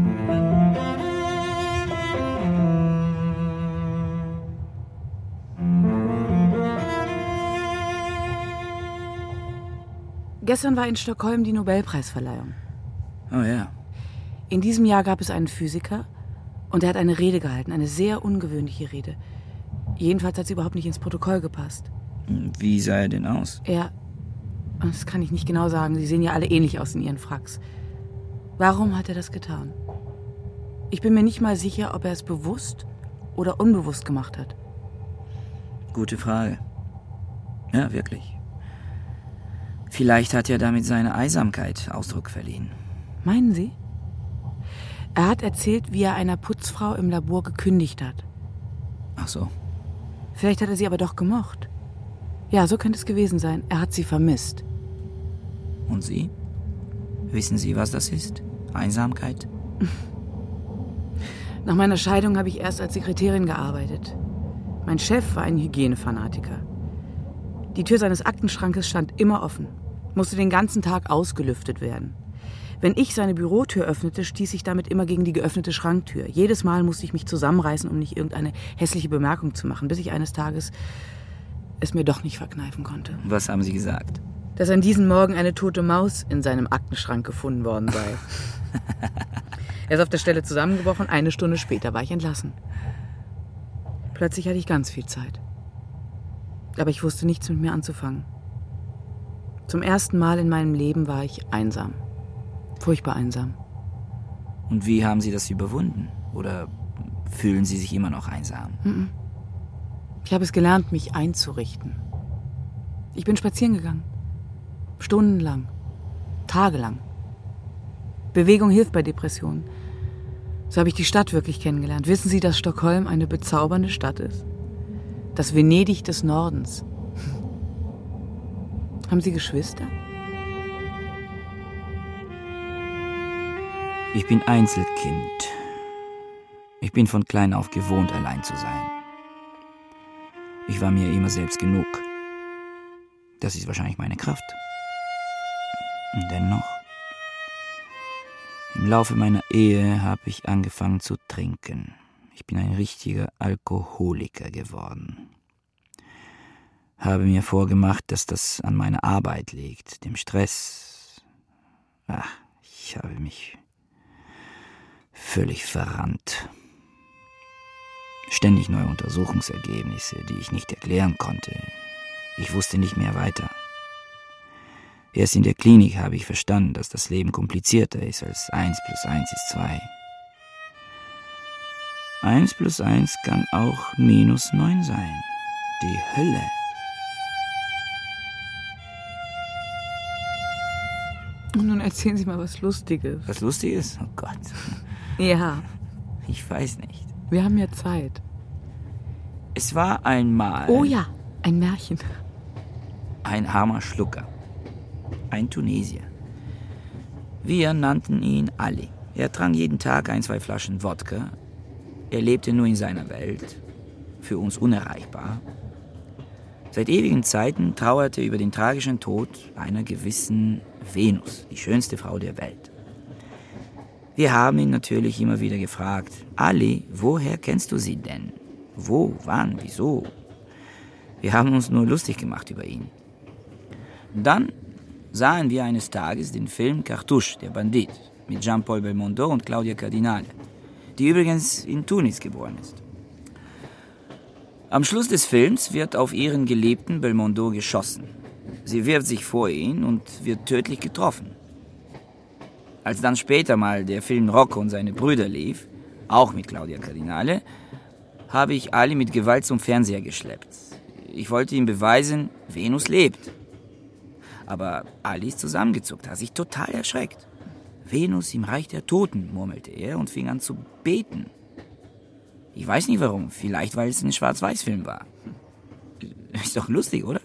Gestern war in Stockholm die Nobelpreisverleihung. Oh ja. In diesem Jahr gab es einen Physiker und er hat eine Rede gehalten, eine sehr ungewöhnliche Rede. Jedenfalls hat sie überhaupt nicht ins Protokoll gepasst. Wie sah er denn aus? Das kann ich nicht genau sagen, sie sehen ja alle ähnlich aus in ihren Fracks. Warum hat er das getan? Ich bin mir nicht mal sicher, ob er es bewusst oder unbewusst gemacht hat. Gute Frage. Ja, wirklich. Vielleicht hat er damit seine Einsamkeit Ausdruck verliehen. Meinen Sie? Er hat erzählt, wie er einer Putzfrau im Labor gekündigt hat. Ach so. Vielleicht hat er sie aber doch gemocht. Ja, so könnte es gewesen sein. Er hat sie vermisst. Und Sie? Wissen Sie, was das ist? Einsamkeit? Nach meiner Scheidung habe ich erst als Sekretärin gearbeitet. Mein Chef war ein Hygienefanatiker. Die Tür seines Aktenschrankes stand immer offen, musste den ganzen Tag ausgelüftet werden. Wenn ich seine Bürotür öffnete, stieß ich damit immer gegen die geöffnete Schranktür. Jedes Mal musste ich mich zusammenreißen, um nicht irgendeine hässliche Bemerkung zu machen, bis ich eines Tages es mir doch nicht verkneifen konnte. Was haben Sie gesagt? Dass an diesem Morgen eine tote Maus in seinem Aktenschrank gefunden worden sei. Er ist auf der Stelle zusammengebrochen, 1 Stunde später war ich entlassen. Plötzlich hatte ich ganz viel Zeit. Aber ich wusste nichts mit mir anzufangen. Zum ersten Mal in meinem Leben war ich einsam. Furchtbar einsam. Und wie haben Sie das überwunden? Oder fühlen Sie sich immer noch einsam? Ich habe es gelernt, mich einzurichten. Ich bin spazieren gegangen. Stundenlang. Tagelang. Bewegung hilft bei Depressionen. So habe ich die Stadt wirklich kennengelernt. Wissen Sie, dass Stockholm eine bezaubernde Stadt ist? Das Venedig des Nordens. Haben Sie Geschwister? Ich bin Einzelkind. Ich bin von klein auf gewohnt, allein zu sein. Ich war mir immer selbst genug. Das ist wahrscheinlich meine Kraft. Und dennoch, im Laufe meiner Ehe habe ich angefangen zu trinken. Ich bin ein richtiger Alkoholiker geworden. Habe mir vorgemacht, dass das an meiner Arbeit liegt, dem Stress. Ich habe mich völlig verrannt. Ständig neue Untersuchungsergebnisse, die ich nicht erklären konnte. Ich wusste nicht mehr weiter. Erst in der Klinik habe ich verstanden, dass das Leben komplizierter ist als 1 + 1 ist 2. 1 + 1 kann auch -9 sein. Die Hölle. Und nun erzählen Sie mal was Lustiges. Was Lustiges? Oh Gott. Ja. Ich weiß nicht. Wir haben ja Zeit. Es war einmal... Oh ja, ein Märchen. Ein armer Schlucker. Ein Tunesier. Wir nannten ihn Ali. Er trank jeden Tag 1-2 Flaschen Wodka. Er lebte nur in seiner Welt. Für uns unerreichbar. Seit ewigen Zeiten trauerte er über den tragischen Tod einer gewissen Venus, die schönste Frau der Welt. Wir haben ihn natürlich immer wieder gefragt: Ali, woher kennst du sie denn? Wo, wann, wieso? Wir haben uns nur lustig gemacht über ihn. Dann sahen wir eines Tages den Film Cartouche, der Bandit, mit Jean-Paul Belmondo und Claudia Cardinale, die übrigens in Tunis geboren ist. Am Schluss des Films wird auf ihren Geliebten Belmondo geschossen. Sie wirft sich vor ihn und wird tödlich getroffen. Als dann später mal der Film Rocco und seine Brüder lief, auch mit Claudia Cardinale, habe ich Ali mit Gewalt zum Fernseher geschleppt. Ich wollte ihm beweisen, Venus lebt. Aber Ali ist zusammengezuckt, hat sich total erschreckt. Venus im Reich der Toten, murmelte er und fing an zu beten. Ich weiß nicht warum, vielleicht weil es ein Schwarz-Weiß-Film war. Ist doch lustig, oder?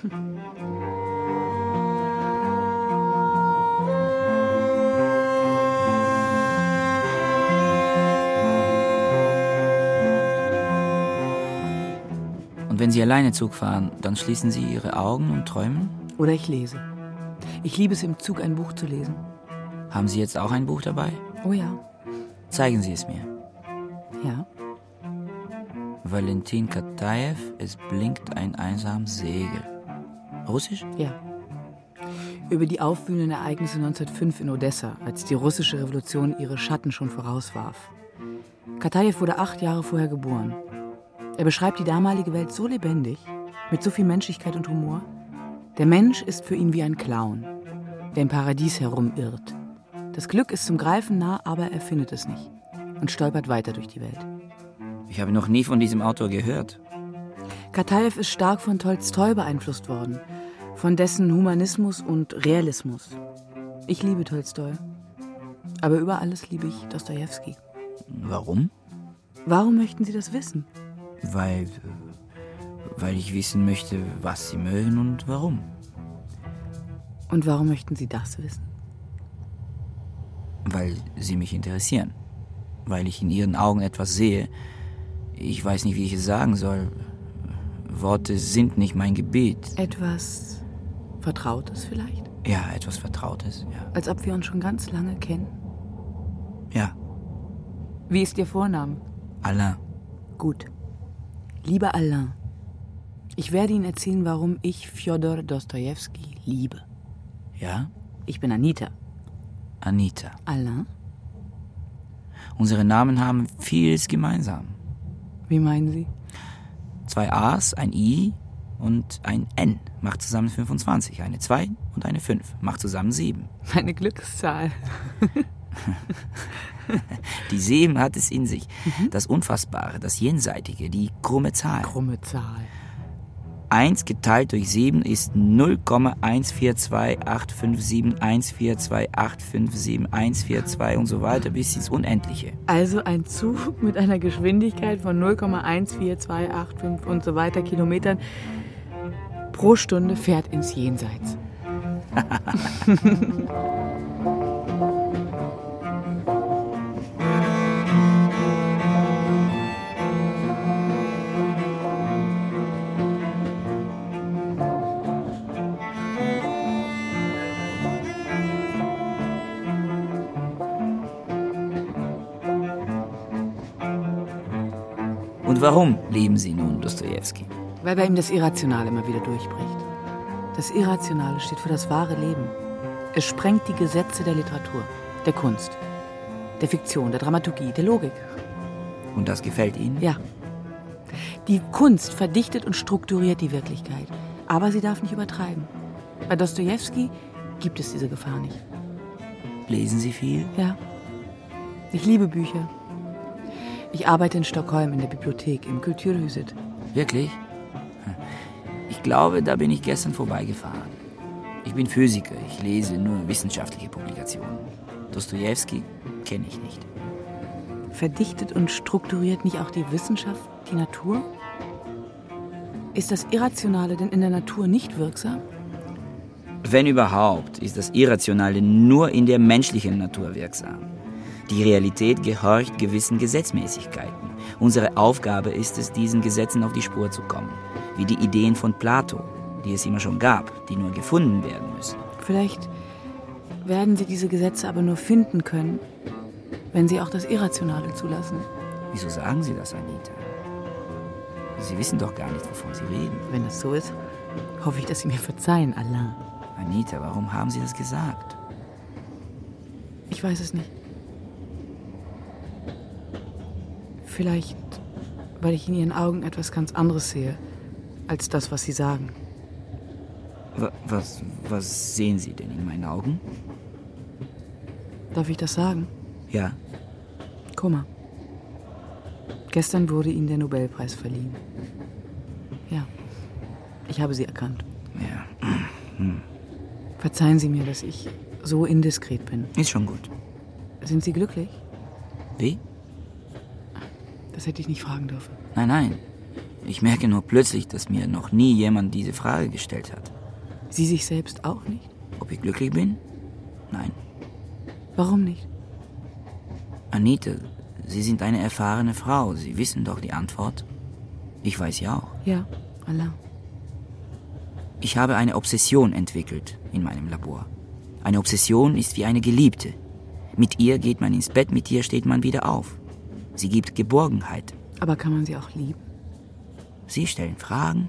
Und wenn Sie alleine Zug fahren, dann schließen Sie Ihre Augen und träumen? Oder ich lese. Ich liebe es, im Zug ein Buch zu lesen. Haben Sie jetzt auch ein Buch dabei? Oh ja. Zeigen Sie es mir. Ja. Valentin Katajew, es blinkt ein einsames Segel. Russisch? Ja. Über die aufwühlenden Ereignisse 1905 in Odessa, als die russische Revolution ihre Schatten schon vorauswarf. Katajew wurde 8 Jahre vorher geboren. Er beschreibt die damalige Welt so lebendig, mit so viel Menschlichkeit und Humor. Der Mensch ist für ihn wie ein Clown, der im Paradies herumirrt. Das Glück ist zum Greifen nah, aber er findet es nicht und stolpert weiter durch die Welt. Ich habe noch nie von diesem Autor gehört. Katajew ist stark von Tolstoi beeinflusst worden, von dessen Humanismus und Realismus. Ich liebe Tolstoi, aber über alles liebe ich Dostojewski. Warum? Warum möchten Sie das wissen? Weil ich wissen möchte, was Sie mögen und warum. Und warum möchten Sie das wissen? Weil Sie mich interessieren. Weil ich in Ihren Augen etwas sehe. Ich weiß nicht, wie ich es sagen soll. Worte sind nicht mein Gebiet. Etwas Vertrautes vielleicht? Ja, etwas Vertrautes, ja. Als ob wir uns schon ganz lange kennen? Ja. Wie ist Ihr Vorname? Alain. Gut. Lieber Alain, ich werde Ihnen erzählen, warum ich Fjodor Dostojewski liebe. Ja? Ich bin Anita. Anita. Alain? Unsere Namen haben vieles gemeinsam. Wie meinen Sie? 2 A's, ein I und ein N macht zusammen 25. Eine 2 und eine 5 macht zusammen 7. Eine Glückszahl. Die 7 hat es in sich. Das Unfassbare, das Jenseitige, die krumme Zahl. Krumme Zahl. 1 geteilt durch 7 ist 0,142857142857142142 und so weiter bis ins Unendliche. Also ein Zug mit einer Geschwindigkeit von 0,14285 und so weiter Kilometern pro Stunde fährt ins Jenseits. Und warum lieben Sie nun Dostojewski? Weil bei ihm das Irrationale immer wieder durchbricht. Das Irrationale steht für das wahre Leben. Es sprengt die Gesetze der Literatur, der Kunst, der Fiktion, der Dramaturgie, der Logik. Und das gefällt Ihnen? Ja. Die Kunst verdichtet und strukturiert die Wirklichkeit. Aber sie darf nicht übertreiben. Bei Dostojewski gibt es diese Gefahr nicht. Lesen Sie viel? Ja. Ich liebe Bücher. Ich arbeite in Stockholm in der Bibliothek, im Kulturhuset. Wirklich? Ich glaube, da bin ich gestern vorbeigefahren. Ich bin Physiker, ich lese nur wissenschaftliche Publikationen. Dostojewski kenne ich nicht. Verdichtet und strukturiert nicht auch die Wissenschaft die Natur? Ist das Irrationale denn in der Natur nicht wirksam? Wenn überhaupt, ist das Irrationale nur in der menschlichen Natur wirksam. Die Realität gehorcht gewissen Gesetzmäßigkeiten. Unsere Aufgabe ist es, diesen Gesetzen auf die Spur zu kommen. Wie die Ideen von Plato, die es immer schon gab, die nur gefunden werden müssen. Vielleicht werden Sie diese Gesetze aber nur finden können, wenn Sie auch das Irrationale zulassen. Wieso sagen Sie das, Anita? Sie wissen doch gar nicht, wovon Sie reden. Wenn das so ist, hoffe ich, dass Sie mir verzeihen, Alain. Anita, warum haben Sie das gesagt? Ich weiß es nicht. Vielleicht, weil ich in Ihren Augen etwas ganz anderes sehe, als das, was Sie sagen. Was sehen Sie denn in meinen Augen? Darf ich das sagen? Ja. Guck mal. Gestern wurde Ihnen der Nobelpreis verliehen. Ja, ich habe Sie erkannt. Ja. Verzeihen Sie mir, dass ich so indiskret bin. Ist schon gut. Sind Sie glücklich? Wie? Das hätte ich nicht fragen dürfen. Nein. Ich merke nur plötzlich, dass mir noch nie jemand diese Frage gestellt hat. Sie sich selbst auch nicht? Ob ich glücklich bin? Nein. Warum nicht? Anita, Sie sind eine erfahrene Frau. Sie wissen doch die Antwort. Ich weiß ja auch. Ja, Alain. Ich habe eine Obsession entwickelt in meinem Labor. Eine Obsession ist wie eine Geliebte. Mit ihr geht man ins Bett, mit ihr steht man wieder auf. Sie gibt Geborgenheit. Aber kann man sie auch lieben? Sie stellen Fragen.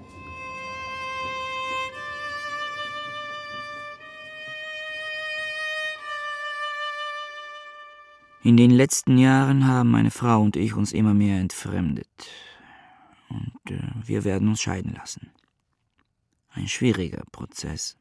In den letzten Jahren haben meine Frau und ich uns immer mehr entfremdet. Und wir werden uns scheiden lassen. Ein schwieriger Prozess.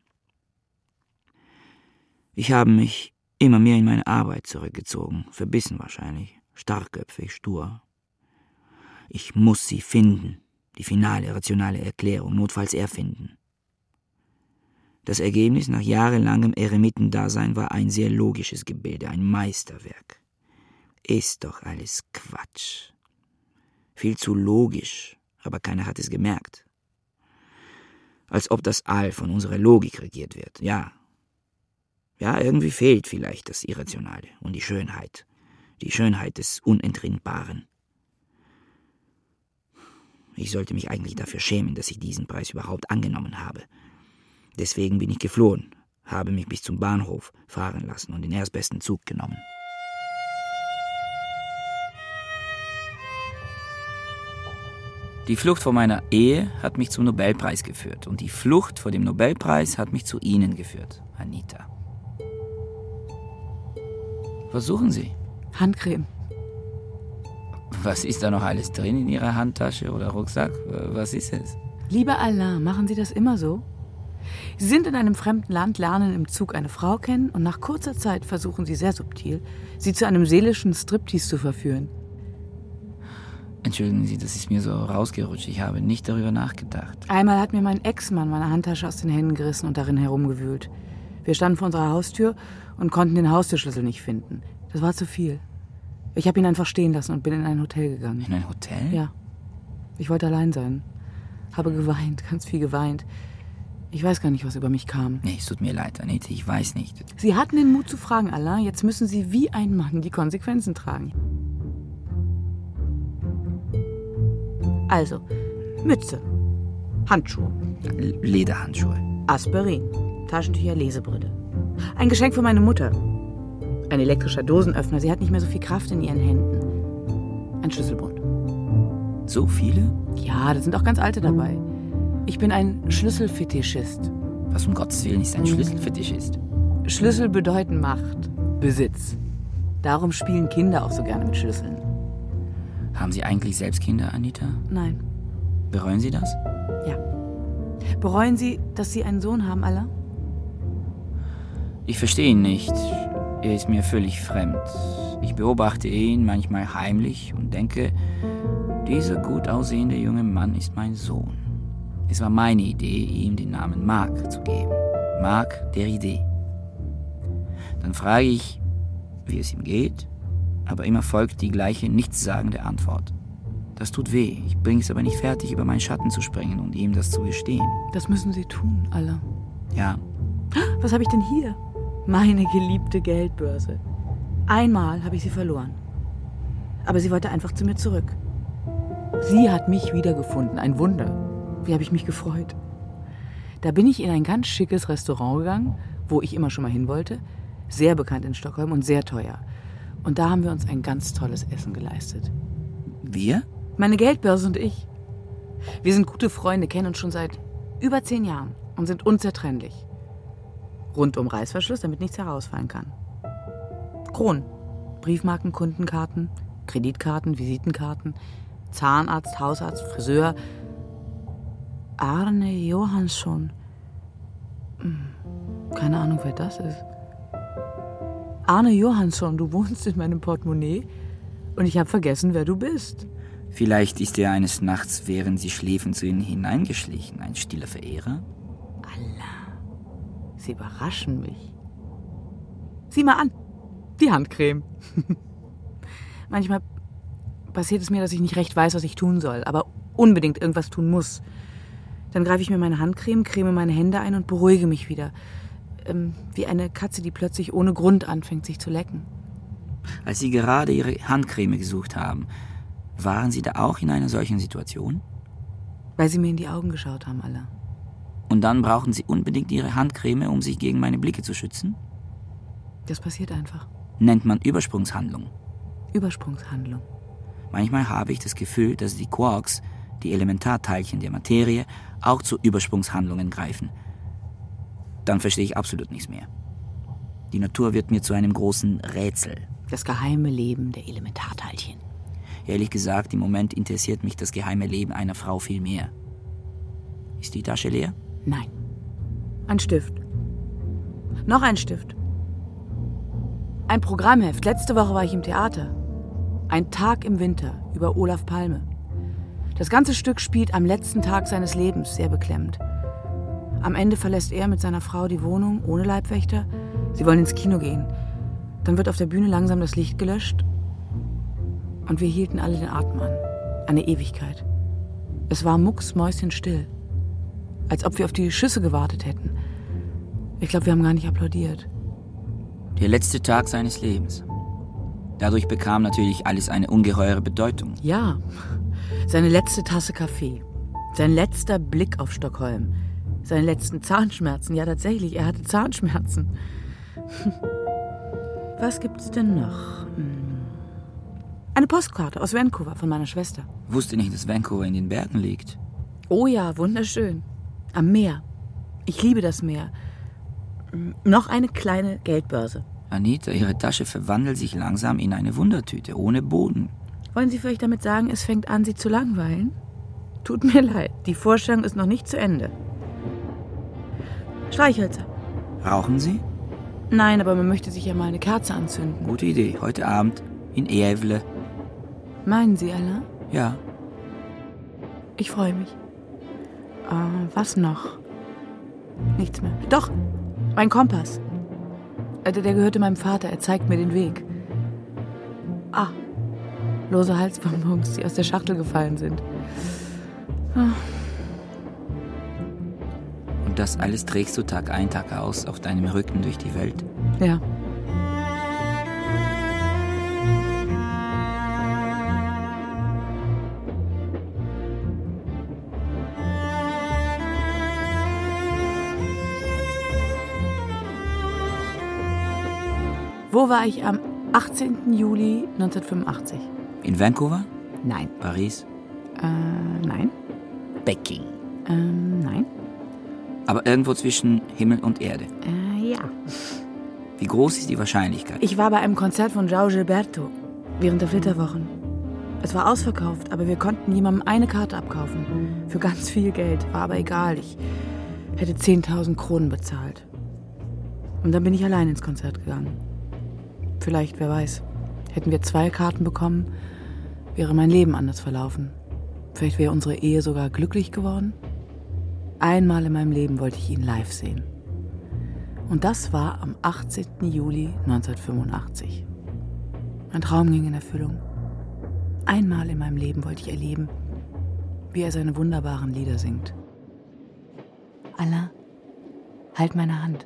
Ich habe mich immer mehr in meine Arbeit zurückgezogen, verbissen wahrscheinlich, starrköpfig, stur. Ich muss sie finden, die finale, rationale Erklärung, notfalls erfinden. Das Ergebnis nach jahrelangem Eremitendasein war ein sehr logisches Gebilde, ein Meisterwerk. Ist doch alles Quatsch. Viel zu logisch, aber keiner hat es gemerkt. Als ob das All von unserer Logik regiert wird, ja. Ja, irgendwie fehlt vielleicht das Irrationale und die Schönheit des Unentrinnbaren. Ich sollte mich eigentlich dafür schämen, dass ich diesen Preis überhaupt angenommen habe. Deswegen bin ich geflohen, habe mich bis zum Bahnhof fahren lassen und den erstbesten Zug genommen. Die Flucht vor meiner Ehe hat mich zum Nobelpreis geführt und die Flucht vor dem Nobelpreis hat mich zu Ihnen geführt, Anita. Was suchen Sie? Handcreme. Was ist da noch alles drin in Ihrer Handtasche oder Rucksack? Was ist es? Lieber Alain, machen Sie das immer so? Sie sind in einem fremden Land, lernen im Zug eine Frau kennen und nach kurzer Zeit versuchen Sie sehr subtil, sie zu einem seelischen Striptease zu verführen. Entschuldigen Sie, das ist mir so rausgerutscht. Ich habe nicht darüber nachgedacht. Einmal hat mir mein Ex-Mann meine Handtasche aus den Händen gerissen und darin herumgewühlt. Wir standen vor unserer Haustür und konnten den Haustürschlüssel nicht finden. Das war zu viel. Ich habe ihn einfach stehen lassen und bin in ein Hotel gegangen. In ein Hotel? Ja. Ich wollte allein sein. Habe geweint, ganz viel geweint. Ich weiß gar nicht, was über mich kam. Nee, es tut mir leid, Anita, ich weiß nicht. Sie hatten den Mut zu fragen, Alain. Jetzt müssen Sie wie ein Mann die Konsequenzen tragen. Also, Mütze, Handschuhe. Lederhandschuhe. Aspirin, Taschentücher, Lesebrille. Ein Geschenk für meine Mutter. Ein elektrischer Dosenöffner, sie hat nicht mehr so viel Kraft in ihren Händen. Ein Schlüsselbund. So viele? Ja, da sind auch ganz alte dabei. Ich bin ein Schlüsselfetischist. Was um Gottes Willen ist ein Schlüsselfetischist? Schlüssel bedeuten Macht, Besitz. Darum spielen Kinder auch so gerne mit Schlüsseln. Haben Sie eigentlich selbst Kinder, Anita? Nein. Bereuen Sie das? Ja. Bereuen Sie, dass Sie einen Sohn haben, Allah? Ich verstehe ihn nicht. Er ist mir völlig fremd. Ich beobachte ihn manchmal heimlich und denke, dieser gut aussehende junge Mann ist mein Sohn. Es war meine Idee, ihm den Namen Marc zu geben. Marc Derrida. Dann frage ich, wie es ihm geht, aber immer folgt die gleiche nichtssagende Antwort. Das tut weh. Ich bringe es aber nicht fertig, über meinen Schatten zu springen und ihm das zu gestehen. Das müssen Sie tun, Allah. Ja. Was habe ich denn hier? Meine geliebte Geldbörse. Einmal habe ich sie verloren. Aber sie wollte einfach zu mir zurück. Sie hat mich wiedergefunden. Ein Wunder. Wie habe ich mich gefreut. Da bin ich in ein ganz schickes Restaurant gegangen, wo ich immer schon mal hin wollte. Sehr bekannt in Stockholm und sehr teuer. Und da haben wir uns ein ganz tolles Essen geleistet. Wir? Meine Geldbörse und ich. Wir sind gute Freunde, kennen uns schon seit über 10 Jahren und sind unzertrennlich. Rundum Reißverschluss, damit nichts herausfallen kann. Kronen, Briefmarken, Kundenkarten, Kreditkarten, Visitenkarten, Zahnarzt, Hausarzt, Friseur. Arne Johansson. Keine Ahnung, wer das ist. Arne Johansson, du wohnst in meinem Portemonnaie und ich habe vergessen, wer du bist. Vielleicht ist er eines Nachts, während sie schläfen, zu ihnen hineingeschlichen. Ein stiller Verehrer? Allah, Sie überraschen mich. Sieh mal an, die Handcreme. Manchmal passiert es mir, dass ich nicht recht weiß, was ich tun soll, aber unbedingt irgendwas tun muss. Dann greife ich mir meine Handcreme, creme meine Hände ein und beruhige mich wieder. Wie eine Katze, die plötzlich ohne Grund anfängt, sich zu lecken. Als Sie gerade Ihre Handcreme gesucht haben, waren Sie da auch in einer solchen Situation? Weil Sie mir in die Augen geschaut haben, Allah. Und dann brauchen Sie unbedingt Ihre Handcreme, um sich gegen meine Blicke zu schützen? Das passiert einfach. Nennt man Übersprungshandlung. Übersprungshandlung. Manchmal habe ich das Gefühl, dass die Quarks, die Elementarteilchen der Materie, auch zu Übersprungshandlungen greifen. Dann verstehe ich absolut nichts mehr. Die Natur wird mir zu einem großen Rätsel. Das geheime Leben der Elementarteilchen. Ehrlich gesagt, im Moment interessiert mich das geheime Leben einer Frau viel mehr. Ist die Tasche leer? Nein. Ein Stift. Noch ein Stift. Ein Programmheft. Letzte Woche war ich im Theater. Ein Tag im Winter über Olaf Palme. Das ganze Stück spielt am letzten Tag seines Lebens, sehr beklemmend. Am Ende verlässt er mit seiner Frau die Wohnung ohne Leibwächter. Sie wollen ins Kino gehen. Dann wird auf der Bühne langsam das Licht gelöscht. Und wir hielten alle den Atem an. Eine Ewigkeit. Es war mucksmäuschenstill. Als ob wir auf die Schüsse gewartet hätten. Ich glaube, wir haben gar nicht applaudiert. Der letzte Tag seines Lebens. Dadurch bekam natürlich alles eine ungeheure Bedeutung. Ja, seine letzte Tasse Kaffee. Sein letzter Blick auf Stockholm. Seine letzten Zahnschmerzen. Ja, tatsächlich, er hatte Zahnschmerzen. Was gibt's denn noch? Eine Postkarte aus Vancouver von meiner Schwester. Wusste nicht, dass Vancouver in den Bergen liegt. Oh ja, wunderschön. Am Meer. Ich liebe das Meer. Noch eine kleine Geldbörse. Anita, Ihre Tasche verwandelt sich langsam in eine Wundertüte ohne Boden. Wollen Sie vielleicht damit sagen, es fängt an, Sie zu langweilen? Tut mir leid, die Vorstellung ist noch nicht zu Ende. Streichhölzer. Rauchen Sie? Nein, aber man möchte sich ja mal eine Kerze anzünden. Gute Idee. Heute Abend in Gävle. Meinen Sie, Alain? Ja. Ich freue mich. Was noch? Nichts mehr. Doch, mein Kompass. Der gehörte meinem Vater. Er zeigt mir den Weg. Lose Halsbonbons, die aus der Schachtel gefallen sind. Und das alles trägst du Tag ein, Tag aus auf deinem Rücken durch die Welt? Ja. Wo war ich am 18. Juli 1985? In Vancouver? Nein. Paris? Nein. Peking. Nein. Aber irgendwo zwischen Himmel und Erde. Ja. Wie groß ist die Wahrscheinlichkeit? Ich war bei einem Konzert von João Gilberto während der Flitterwochen. Es war ausverkauft, aber wir konnten jemandem eine Karte abkaufen. Für ganz viel Geld. War aber egal. Ich hätte 10.000 Kronen bezahlt. Und dann bin ich allein ins Konzert gegangen. Vielleicht, wer weiß, hätten wir 2 Karten bekommen, wäre mein Leben anders verlaufen. Vielleicht wäre unsere Ehe sogar glücklich geworden. Einmal in meinem Leben wollte ich ihn live sehen. Und das war am 18. Juli 1985. Mein Traum ging in Erfüllung. Einmal in meinem Leben wollte ich erleben, wie er seine wunderbaren Lieder singt. Alain, halt meine Hand.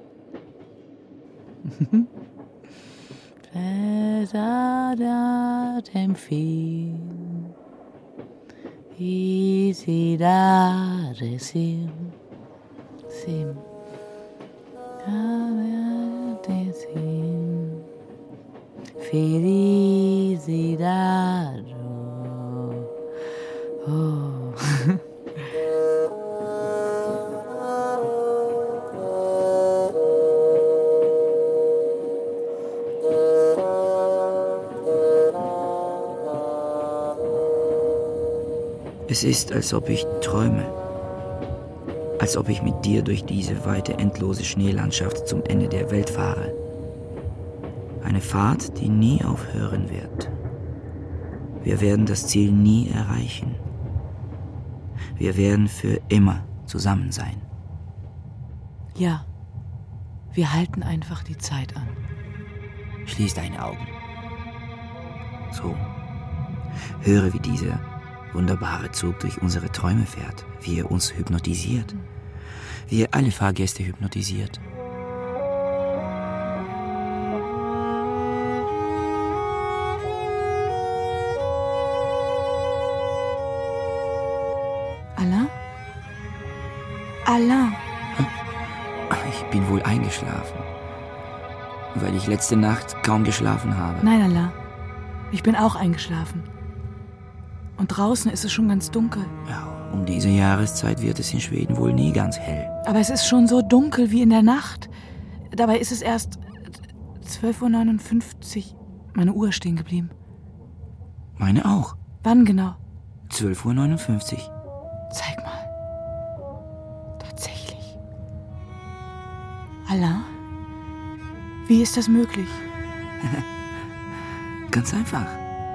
Felicidad. Oh. Es ist, als ob ich träume. Als ob ich mit dir durch diese weite, endlose Schneelandschaft zum Ende der Welt fahre. Eine Fahrt, die nie aufhören wird. Wir werden das Ziel nie erreichen. Wir werden für immer zusammen sein. Ja, wir halten einfach die Zeit an. Schließ deine Augen. So. Höre, wie dieser wunderbare Zug durch unsere Träume fährt, wie er uns hypnotisiert, wie er alle Fahrgäste hypnotisiert. Alain? Alain! Ich bin wohl eingeschlafen, weil ich letzte Nacht kaum geschlafen habe. Nein, Alain. Ich bin auch eingeschlafen. Und draußen ist es schon ganz dunkel. Ja, um diese Jahreszeit wird es in Schweden wohl nie ganz hell. Aber es ist schon so dunkel wie in der Nacht. Dabei ist es erst 12:59 Uhr. Meine Uhr stehen geblieben. Meine auch. Wann genau? 12:59 Uhr. Zeig mal. Tatsächlich. Alain? Wie ist das möglich? Ganz einfach.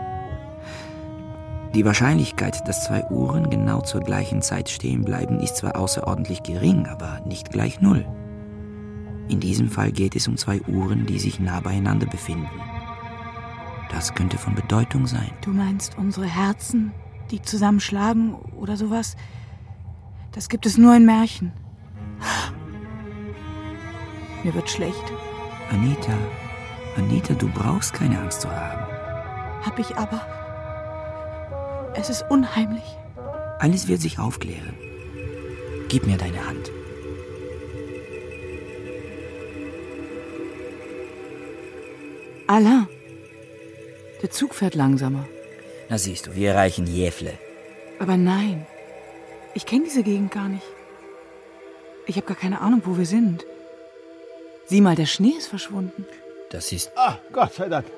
Die Wahrscheinlichkeit, dass 2 Uhren genau zur gleichen Zeit stehen bleiben, ist zwar außerordentlich gering, aber nicht gleich 0. In diesem Fall geht es um 2 Uhren, die sich nah beieinander befinden. Das könnte von Bedeutung sein. Du meinst unsere Herzen, die zusammenschlagen oder sowas? Das gibt es nur in Märchen. Mir wird schlecht. Anita, du brauchst keine Angst zu haben. Hab ich aber. Es ist unheimlich. Alles wird sich aufklären. Gib mir deine Hand. Alain, der Zug fährt langsamer. Na siehst du, wir erreichen Gävle. Aber nein, ich kenne diese Gegend gar nicht. Ich habe gar keine Ahnung, wo wir sind. Sieh mal, der Schnee ist verschwunden. Das ist... Ah, Gott sei Dank.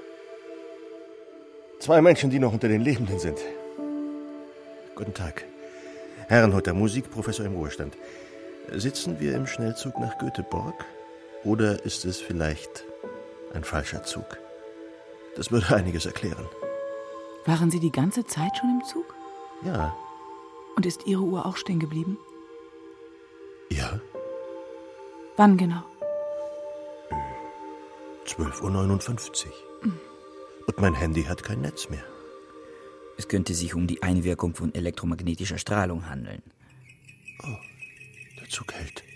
2 Menschen, die noch unter den Lebenden sind. Guten Tag. Herrenhut der Musik, Professor im Ruhestand. Sitzen wir im Schnellzug nach Göteborg? Oder ist es vielleicht ein falscher Zug? Das würde einiges erklären. Waren Sie die ganze Zeit schon im Zug? Ja. Und ist Ihre Uhr auch stehen geblieben? Ja. Wann genau? 12:59 Uhr. Und mein Handy hat kein Netz mehr. Es könnte sich um die Einwirkung von elektromagnetischer Strahlung handeln. Oh, der Zug hält.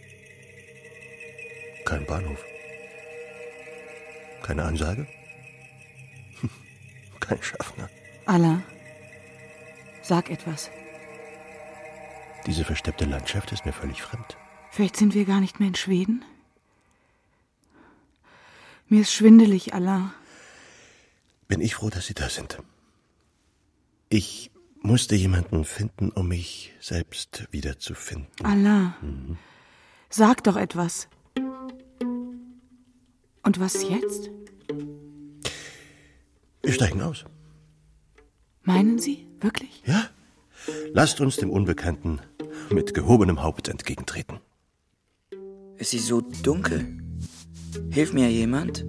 Kein Bahnhof. Keine Ansage. Kein Schaffner. Alain, sag etwas. Diese versteppte Landschaft ist mir völlig fremd. Vielleicht sind wir gar nicht mehr in Schweden? Mir ist schwindelig, Alain. Bin ich froh, dass Sie da sind. Ich musste jemanden finden, um mich selbst wiederzufinden. Alain, sag doch etwas. Und was jetzt? Wir steigen aus. Meinen Sie? Wirklich? Ja. Lasst uns dem Unbekannten mit gehobenem Haupt entgegentreten. Es ist so dunkel. Hilft mir jemand?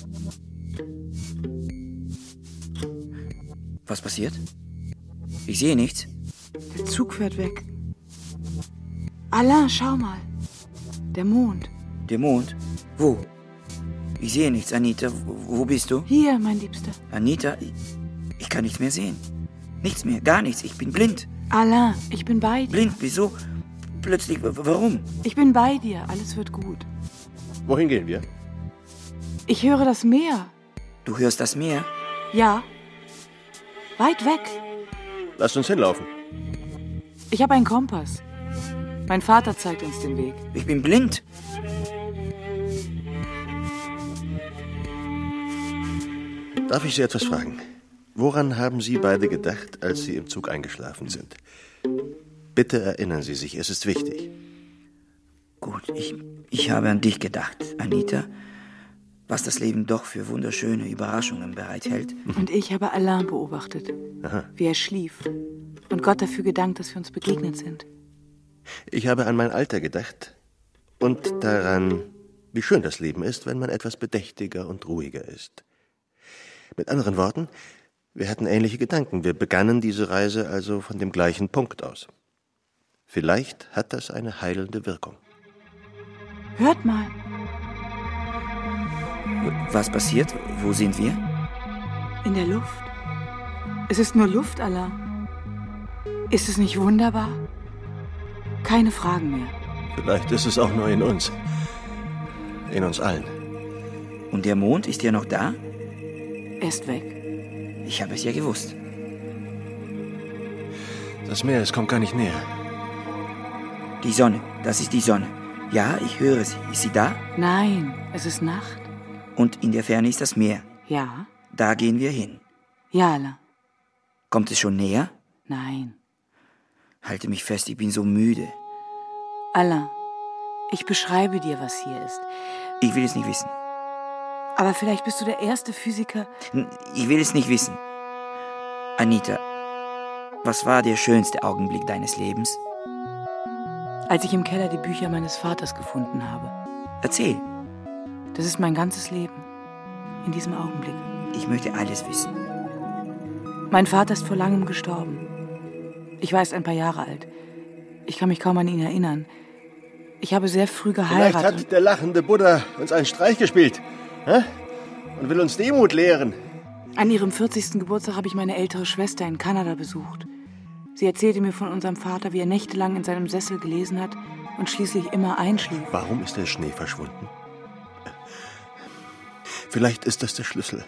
Was passiert? Ich sehe nichts. Der Zug fährt weg. Alain, schau mal. Der Mond. Der Mond? Wo? Ich sehe nichts, Anita. Wo bist du? Hier, mein Liebster. Anita, ich kann nichts mehr sehen. Nichts mehr, gar nichts. Ich bin blind. Alain, ich bin bei dir. Blind? Wieso? Plötzlich, warum? Ich bin bei dir. Alles wird gut. Wohin gehen wir? Ich höre das Meer. Du hörst das Meer? Ja. Weit weg. Lasst uns hinlaufen. Ich habe einen Kompass. Mein Vater zeigt uns den Weg. Ich bin blind. Darf ich Sie etwas fragen? Woran haben Sie beide gedacht, als Sie im Zug eingeschlafen sind? Bitte erinnern Sie sich, es ist wichtig. Gut, ich habe an dich gedacht, Anita. Was das Leben doch für wunderschöne Überraschungen bereithält. Und ich habe Alain beobachtet, wie er schlief. Und Gott dafür gedankt, dass wir uns begegnet sind. Ich habe an mein Alter gedacht und daran, wie schön das Leben ist, wenn man etwas bedächtiger und ruhiger ist. Mit anderen Worten, wir hatten ähnliche Gedanken. Wir begannen diese Reise also von dem gleichen Punkt aus. Vielleicht hat das eine heilende Wirkung. Hört mal. Was passiert? Wo sind wir? In der Luft. Es ist nur Luft, Alain. Ist es nicht wunderbar? Keine Fragen mehr. Vielleicht ist es auch nur in uns. In uns allen. Und der Mond, ist ja noch da? Er ist weg. Ich habe es ja gewusst. Das Meer, es kommt gar nicht näher. Die Sonne, das ist die Sonne. Ja, ich höre sie. Ist sie da? Nein, es ist Nacht. Und in der Ferne ist das Meer. Ja. Da gehen wir hin. Ja, Alain. Kommt es schon näher? Nein. Halte mich fest, ich bin so müde. Alain, ich beschreibe dir, was hier ist. Ich will es nicht wissen. Aber vielleicht bist du der erste Physiker... Ich will es nicht wissen. Anita, was war der schönste Augenblick deines Lebens? Als ich im Keller die Bücher meines Vaters gefunden habe. Erzähl. Das ist mein ganzes Leben. In diesem Augenblick. Ich möchte alles wissen. Mein Vater ist vor langem gestorben. Ich war erst ein paar Jahre alt. Ich kann mich kaum an ihn erinnern. Ich habe sehr früh geheiratet. Vielleicht hat der lachende Buddha uns einen Streich gespielt. Und will uns Demut lehren. An ihrem 40. Geburtstag habe ich meine ältere Schwester in Kanada besucht. Sie erzählte mir von unserem Vater, wie er nächtelang in seinem Sessel gelesen hat und schließlich immer einschlief. Warum ist der Schnee verschwunden? Vielleicht ist das der Schlüssel.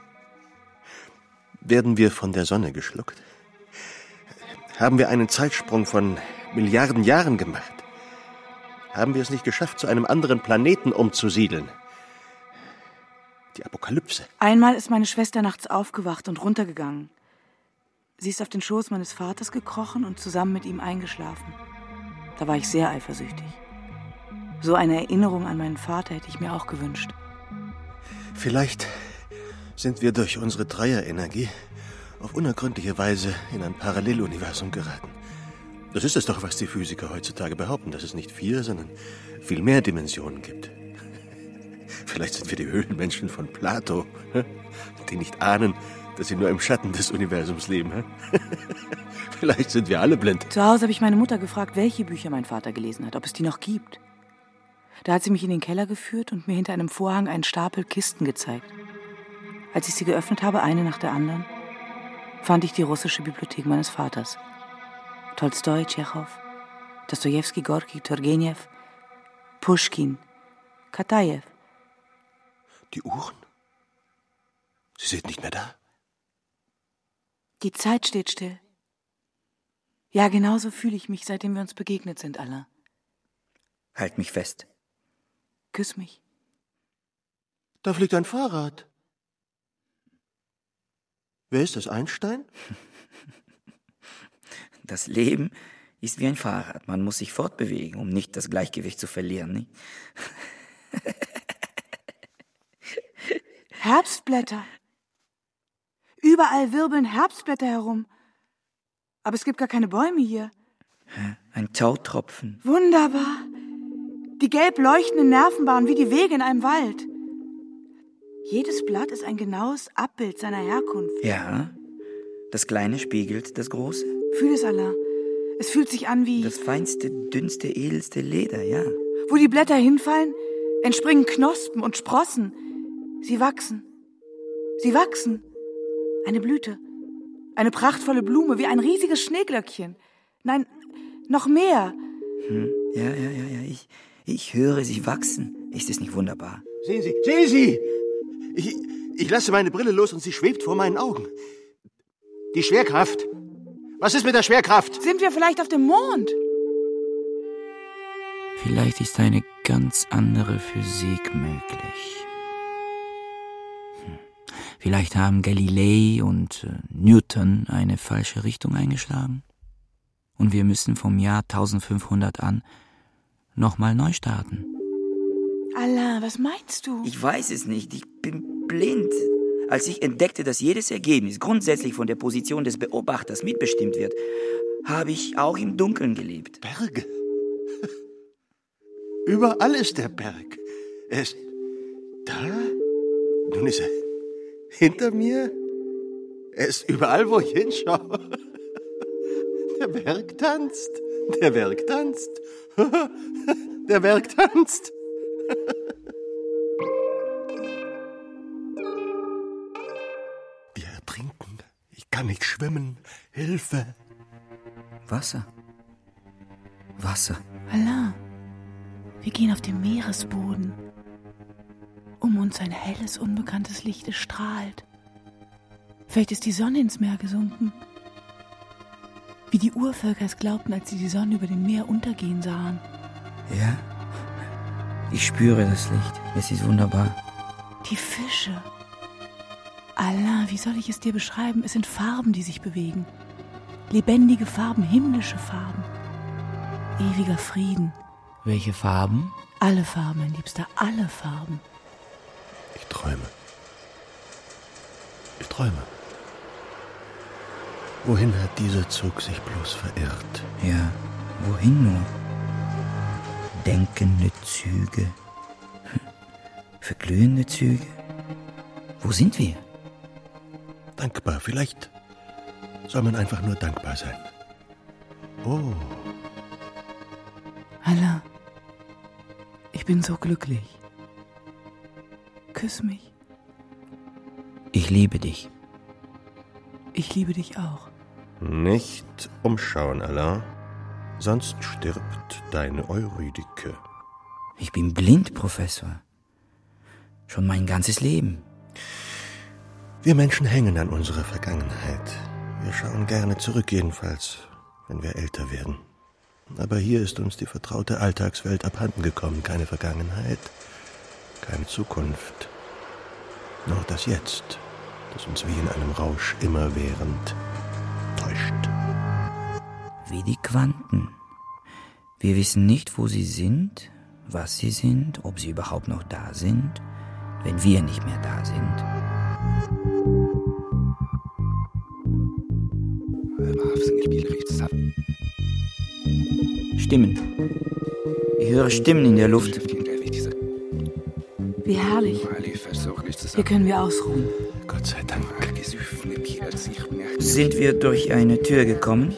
Werden wir von der Sonne geschluckt? Haben wir einen Zeitsprung von Milliarden Jahren gemacht? Haben wir es nicht geschafft, zu einem anderen Planeten umzusiedeln? Die Apokalypse. Einmal ist meine Schwester nachts aufgewacht und runtergegangen. Sie ist auf den Schoß meines Vaters gekrochen und zusammen mit ihm eingeschlafen. Da war ich sehr eifersüchtig. So eine Erinnerung an meinen Vater hätte ich mir auch gewünscht. Vielleicht sind wir durch unsere Dreierenergie auf unergründliche Weise in ein Paralleluniversum geraten. Das ist es doch, was die Physiker heutzutage behaupten, dass es nicht 4, sondern viel mehr Dimensionen gibt. Vielleicht sind wir die Höhlenmenschen von Plato, die nicht ahnen, dass sie nur im Schatten des Universums leben. Vielleicht sind wir alle blind. Zu Hause habe ich meine Mutter gefragt, welche Bücher mein Vater gelesen hat, ob es die noch gibt. Da hat sie mich in den Keller geführt und mir hinter einem Vorhang einen Stapel Kisten gezeigt. Als ich sie geöffnet habe, eine nach der anderen, fand ich die russische Bibliothek meines Vaters. Tolstoi, Tschechow, Dostojewski, Gorki, Turgenew, Puschkin, Katajew. Die Uhren? Sie sind nicht mehr da? Die Zeit steht still. Ja, genauso fühle ich mich, seitdem wir uns begegnet sind, Alain. Halt mich fest. Küss mich. Da fliegt ein Fahrrad. Wer ist das, Einstein? Das Leben ist wie ein Fahrrad. Man muss sich fortbewegen, um nicht das Gleichgewicht zu verlieren. Nicht? Herbstblätter. Überall wirbeln Herbstblätter herum. Aber es gibt gar keine Bäume hier. Ein Tautropfen. Wunderbar. Die gelb leuchtenden Nervenbahnen wie die Wege in einem Wald. Jedes Blatt ist ein genaues Abbild seiner Herkunft. Ja, das Kleine spiegelt das Große. Fühl es, Allah. Es fühlt sich an wie... Das feinste, dünnste, edelste Leder, ja. Wo die Blätter hinfallen, entspringen Knospen und Sprossen. Sie wachsen. Sie wachsen. Eine Blüte. Eine prachtvolle Blume, wie ein riesiges Schneeglöckchen. Nein, noch mehr. Ja. Ich höre sie wachsen. Ist es nicht wunderbar? Sehen Sie! Ich lasse meine Brille los und sie schwebt vor meinen Augen. Die Schwerkraft. Was ist mit der Schwerkraft? Sind wir vielleicht auf dem Mond? Vielleicht ist eine ganz andere Physik möglich. Vielleicht haben Galilei und Newton eine falsche Richtung eingeschlagen. Und wir müssen vom Jahr 1500 an nochmal neu starten. Allah, was meinst du? Ich weiß es nicht, ich bin blind. Als ich entdeckte, dass jedes Ergebnis grundsätzlich von der Position des Beobachters mitbestimmt wird, habe ich auch im Dunkeln gelebt. Berge. Überall ist der Berg. Er ist da. Nun ist er hinter mir. Er ist überall, wo ich hinschaue. Der Berg tanzt. Der Berg tanzt. Der Berg tanzt. Wir ertrinken. Ich kann nicht schwimmen. Hilfe. Wasser. Allah, wir gehen auf dem Meeresboden. Um uns ein helles, unbekanntes Licht, es strahlt. Vielleicht ist die Sonne ins Meer gesunken. Wie die Urvölker es glaubten, als sie die Sonne über dem Meer untergehen sahen. Ja, ich spüre das Licht. Es ist wunderbar. Die Fische. Allah, wie soll ich es dir beschreiben? Es sind Farben, die sich bewegen. Lebendige Farben, himmlische Farben. Ewiger Frieden. Welche Farben? Alle Farben, mein Liebster, alle Farben. Ich träume. Wohin hat dieser Zug sich bloß verirrt? Ja, wohin nur? Denkende Züge. Verglühende Züge. Wo sind wir? Dankbar, vielleicht soll man einfach nur dankbar sein. Oh. Allah, ich bin so glücklich. Küss mich. Ich liebe dich. Ich liebe dich auch. Nicht umschauen, Allah, sonst stirbt deine Eurydike. Ich bin blind, Professor. Schon mein ganzes Leben. Wir Menschen hängen an unserer Vergangenheit. Wir schauen gerne zurück, jedenfalls, wenn wir älter werden. Aber hier ist uns die vertraute Alltagswelt abhanden gekommen. Keine Vergangenheit, keine Zukunft. Nur das Jetzt, das uns wie in einem Rausch immerwährend täuscht. Wie die Quanten. Wir wissen nicht, wo sie sind, was sie sind, ob sie überhaupt noch da sind, wenn wir nicht mehr da sind. Stimmen. Ich höre Stimmen in der Luft. Wie herrlich. Hier können wir ausruhen. Gott sei Dank. Sind wir durch eine Tür gekommen?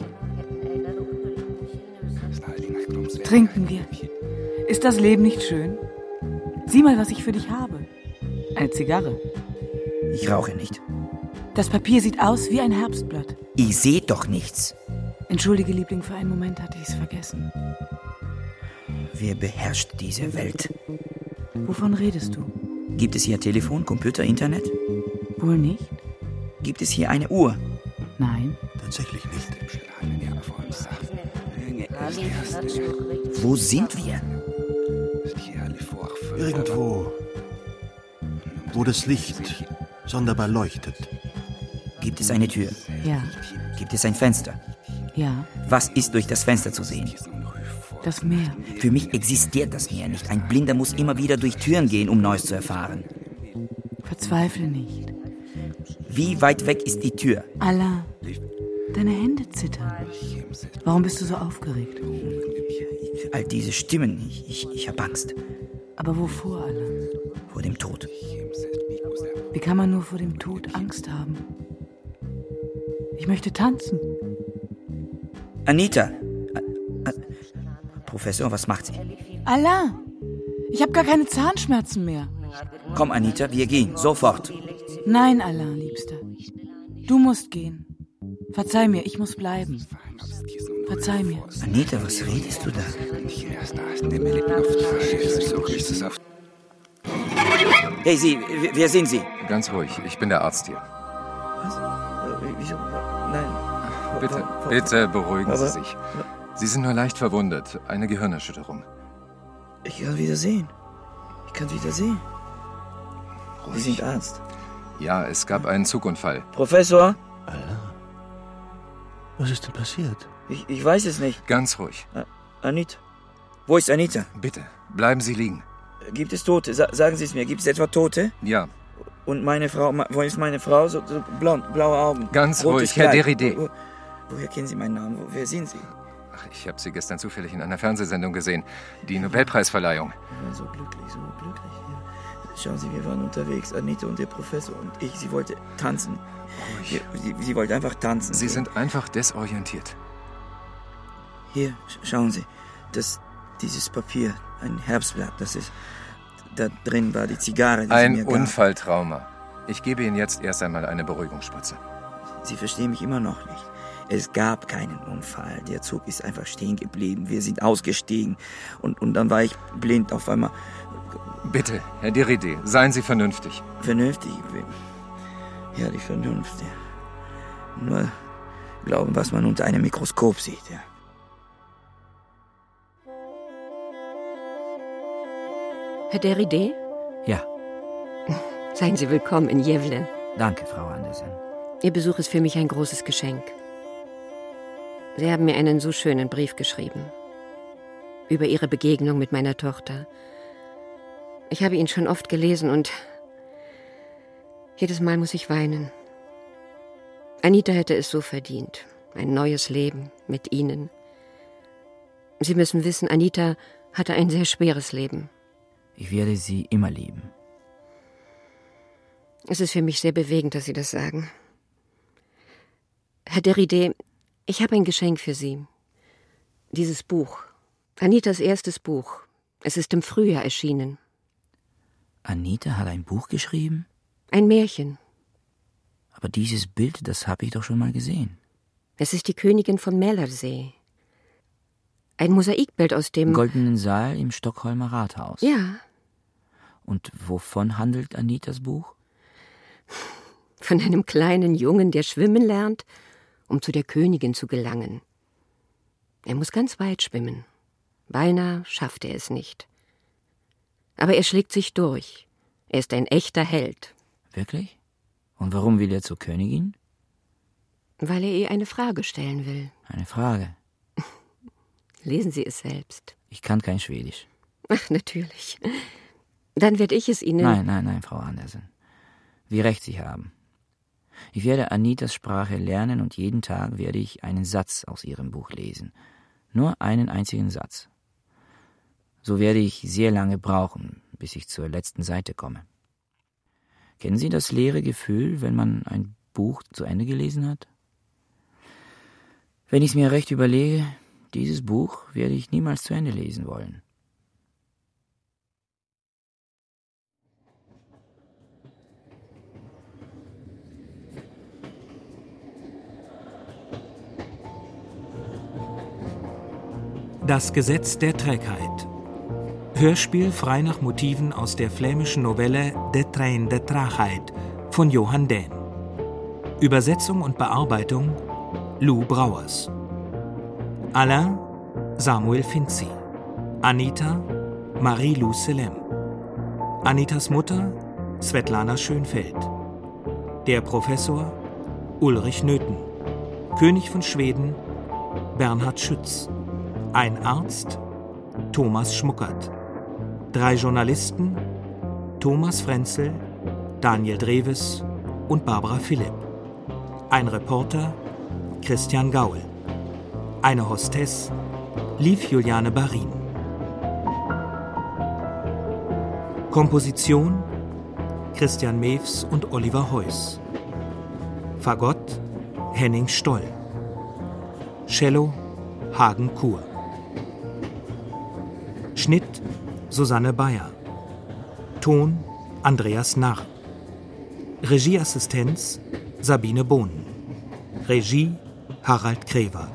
Trinken wir. Ist das Leben nicht schön? Sieh mal, was ich für dich habe. Eine Zigarre. Ich rauche nicht. Das Papier sieht aus wie ein Herbstblatt. Ich sehe doch nichts. Entschuldige, Liebling, für einen Moment hatte ich es vergessen. Wer beherrscht diese Welt? Wovon redest du? Gibt es hier Telefon, Computer, Internet? Wohl nicht. Gibt es hier eine Uhr? Nein. Tatsächlich nicht. Wo sind wir? Irgendwo, wo das Licht sonderbar leuchtet. Gibt es eine Tür? Ja. Gibt es ein Fenster? Ja. Was ist durch das Fenster zu sehen? Das Meer. Für mich existiert das Meer nicht. Ein Blinder muss immer wieder durch Türen gehen, um Neues zu erfahren. Verzweifle nicht. Wie weit weg ist die Tür? Allah, deine Hände zittern. Warum bist du so aufgeregt? All diese Stimmen, ich habe Angst. Aber wovor, Allah? Vor dem Tod. Wie kann man nur vor dem Tod Angst haben? Ich möchte tanzen. Anita! Professor, was macht sie? Allah! Ich habe gar keine Zahnschmerzen mehr. Komm, Anita, wir gehen, sofort. Nein, Allah, Liebster. Du musst gehen. Verzeih mir, ich muss bleiben. Verzeih mir. Anita, was redest du da? Hey, Sie, wer sind Sie? Ganz ruhig, ich bin der Arzt hier. Was? Wieso? Nein. Bitte beruhigen Sie sich. Sie sind nur leicht verwundet. Eine Gehirnerschütterung. Ich kann wieder sehen. Sie sind Arzt. Ja, es gab einen Zugunfall. Professor? Allah. Was ist denn passiert? Ich weiß es nicht. Ganz ruhig. Anita. Wo ist Anita? Bitte, bleiben Sie liegen. Gibt es Tote? Sagen Sie es mir. Gibt es etwa Tote? Ja. Und meine Frau, wo ist meine Frau? So blond, blaue Augen. Ganz ruhig, Herr Derrida. Woher kennen Sie meinen Namen? Wer sind Sie? Ach, ich habe Sie gestern zufällig in einer Fernsehsendung gesehen. Die Nobelpreisverleihung. Ich war so glücklich. Schauen Sie, wir waren unterwegs, Anita und der Professor und ich. Sie wollte tanzen. Sie wollte einfach tanzen. Sie sind einfach desorientiert. Hier, schauen Sie. Dieses Papier, ein Herbstblatt, das ist... Da drin war die Zigarre, die ein Sie mir gab. Unfalltrauma. Ich gebe Ihnen jetzt erst einmal eine Beruhigungsspritze. Sie verstehen mich immer noch nicht. Es gab keinen Unfall. Der Zug ist einfach stehen geblieben. Wir sind ausgestiegen. Und dann war ich blind auf einmal. Bitte, Herr Derrida, seien Sie vernünftig. Vernünftig? Ja, die Vernunft. Ja. Nur glauben, was man unter einem Mikroskop sieht. Ja. Herr Derrida? Ja. Seien Sie willkommen in Jevle. Danke, Frau Andersen. Ihr Besuch ist für mich ein großes Geschenk. Sie haben mir einen so schönen Brief geschrieben. Über Ihre Begegnung mit meiner Tochter. Ich habe ihn schon oft gelesen und jedes Mal muss ich weinen. Anita hätte es so verdient. Ein neues Leben mit Ihnen. Sie müssen wissen, Anita hatte ein sehr schweres Leben. Ich werde Sie immer lieben. Es ist für mich sehr bewegend, dass Sie das sagen. Herr Derrida, ich habe ein Geschenk für Sie. Dieses Buch. Anitas erstes Buch. Es ist im Frühjahr erschienen. Anita hat ein Buch geschrieben? Ein Märchen. Aber dieses Bild, das habe ich doch schon mal gesehen. Es ist die Königin von Mälarsee. Ein Mosaikbild aus dem... Goldenen Saal im Stockholmer Rathaus. Ja. Und wovon handelt Anitas Buch? Von einem kleinen Jungen, der schwimmen lernt, um zu der Königin zu gelangen. Er muss ganz weit schwimmen. Beinahe schafft er es nicht. Aber er schlägt sich durch. Er ist ein echter Held. Wirklich? Und warum will er zur Königin? Weil er ihr eine Frage stellen will. Eine Frage? Lesen Sie es selbst. Ich kann kein Schwedisch. Ach, natürlich. Dann werde ich es Ihnen... Nein, Frau Andersen. Wie recht Sie haben. Ich werde Anitas Sprache lernen und jeden Tag werde ich einen Satz aus ihrem Buch lesen. Nur einen einzigen Satz. So werde ich sehr lange brauchen, bis ich zur letzten Seite komme. Kennen Sie das leere Gefühl, wenn man ein Buch zu Ende gelesen hat? Wenn ich es mir recht überlege, dieses Buch werde ich niemals zu Ende lesen wollen. Das Gesetz der Trägheit. Hörspiel frei nach Motiven aus der flämischen Novelle De Trein de Traagheid von Johan Dehn. Übersetzung und Bearbeitung Lou Brauers. Alain Samuel Finzi. Anita Marie-Lou Selem. Anitas Mutter Svetlana Schönfeld. Der Professor Ulrich Nöthen. König von Schweden Bernhard Schütz. Ein Arzt, Thomas Schmuckert. 3 Journalisten, Thomas Frenzel, Daniel Dreves und Barbara Philipp. Ein Reporter, Christian Gaul. Eine Hostess, Liv Juliane Barin. Komposition, Christian Mewes und Oliver Heuss. Fagott, Henning Stoll. Cello, Hagen Kur. Schnitt, Susanne Bayer. Ton, Andreas Narr. Regieassistenz, Sabine Bohnen. Regie, Harald Krever.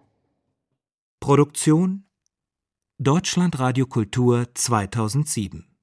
Produktion Deutschlandradio Kultur 2007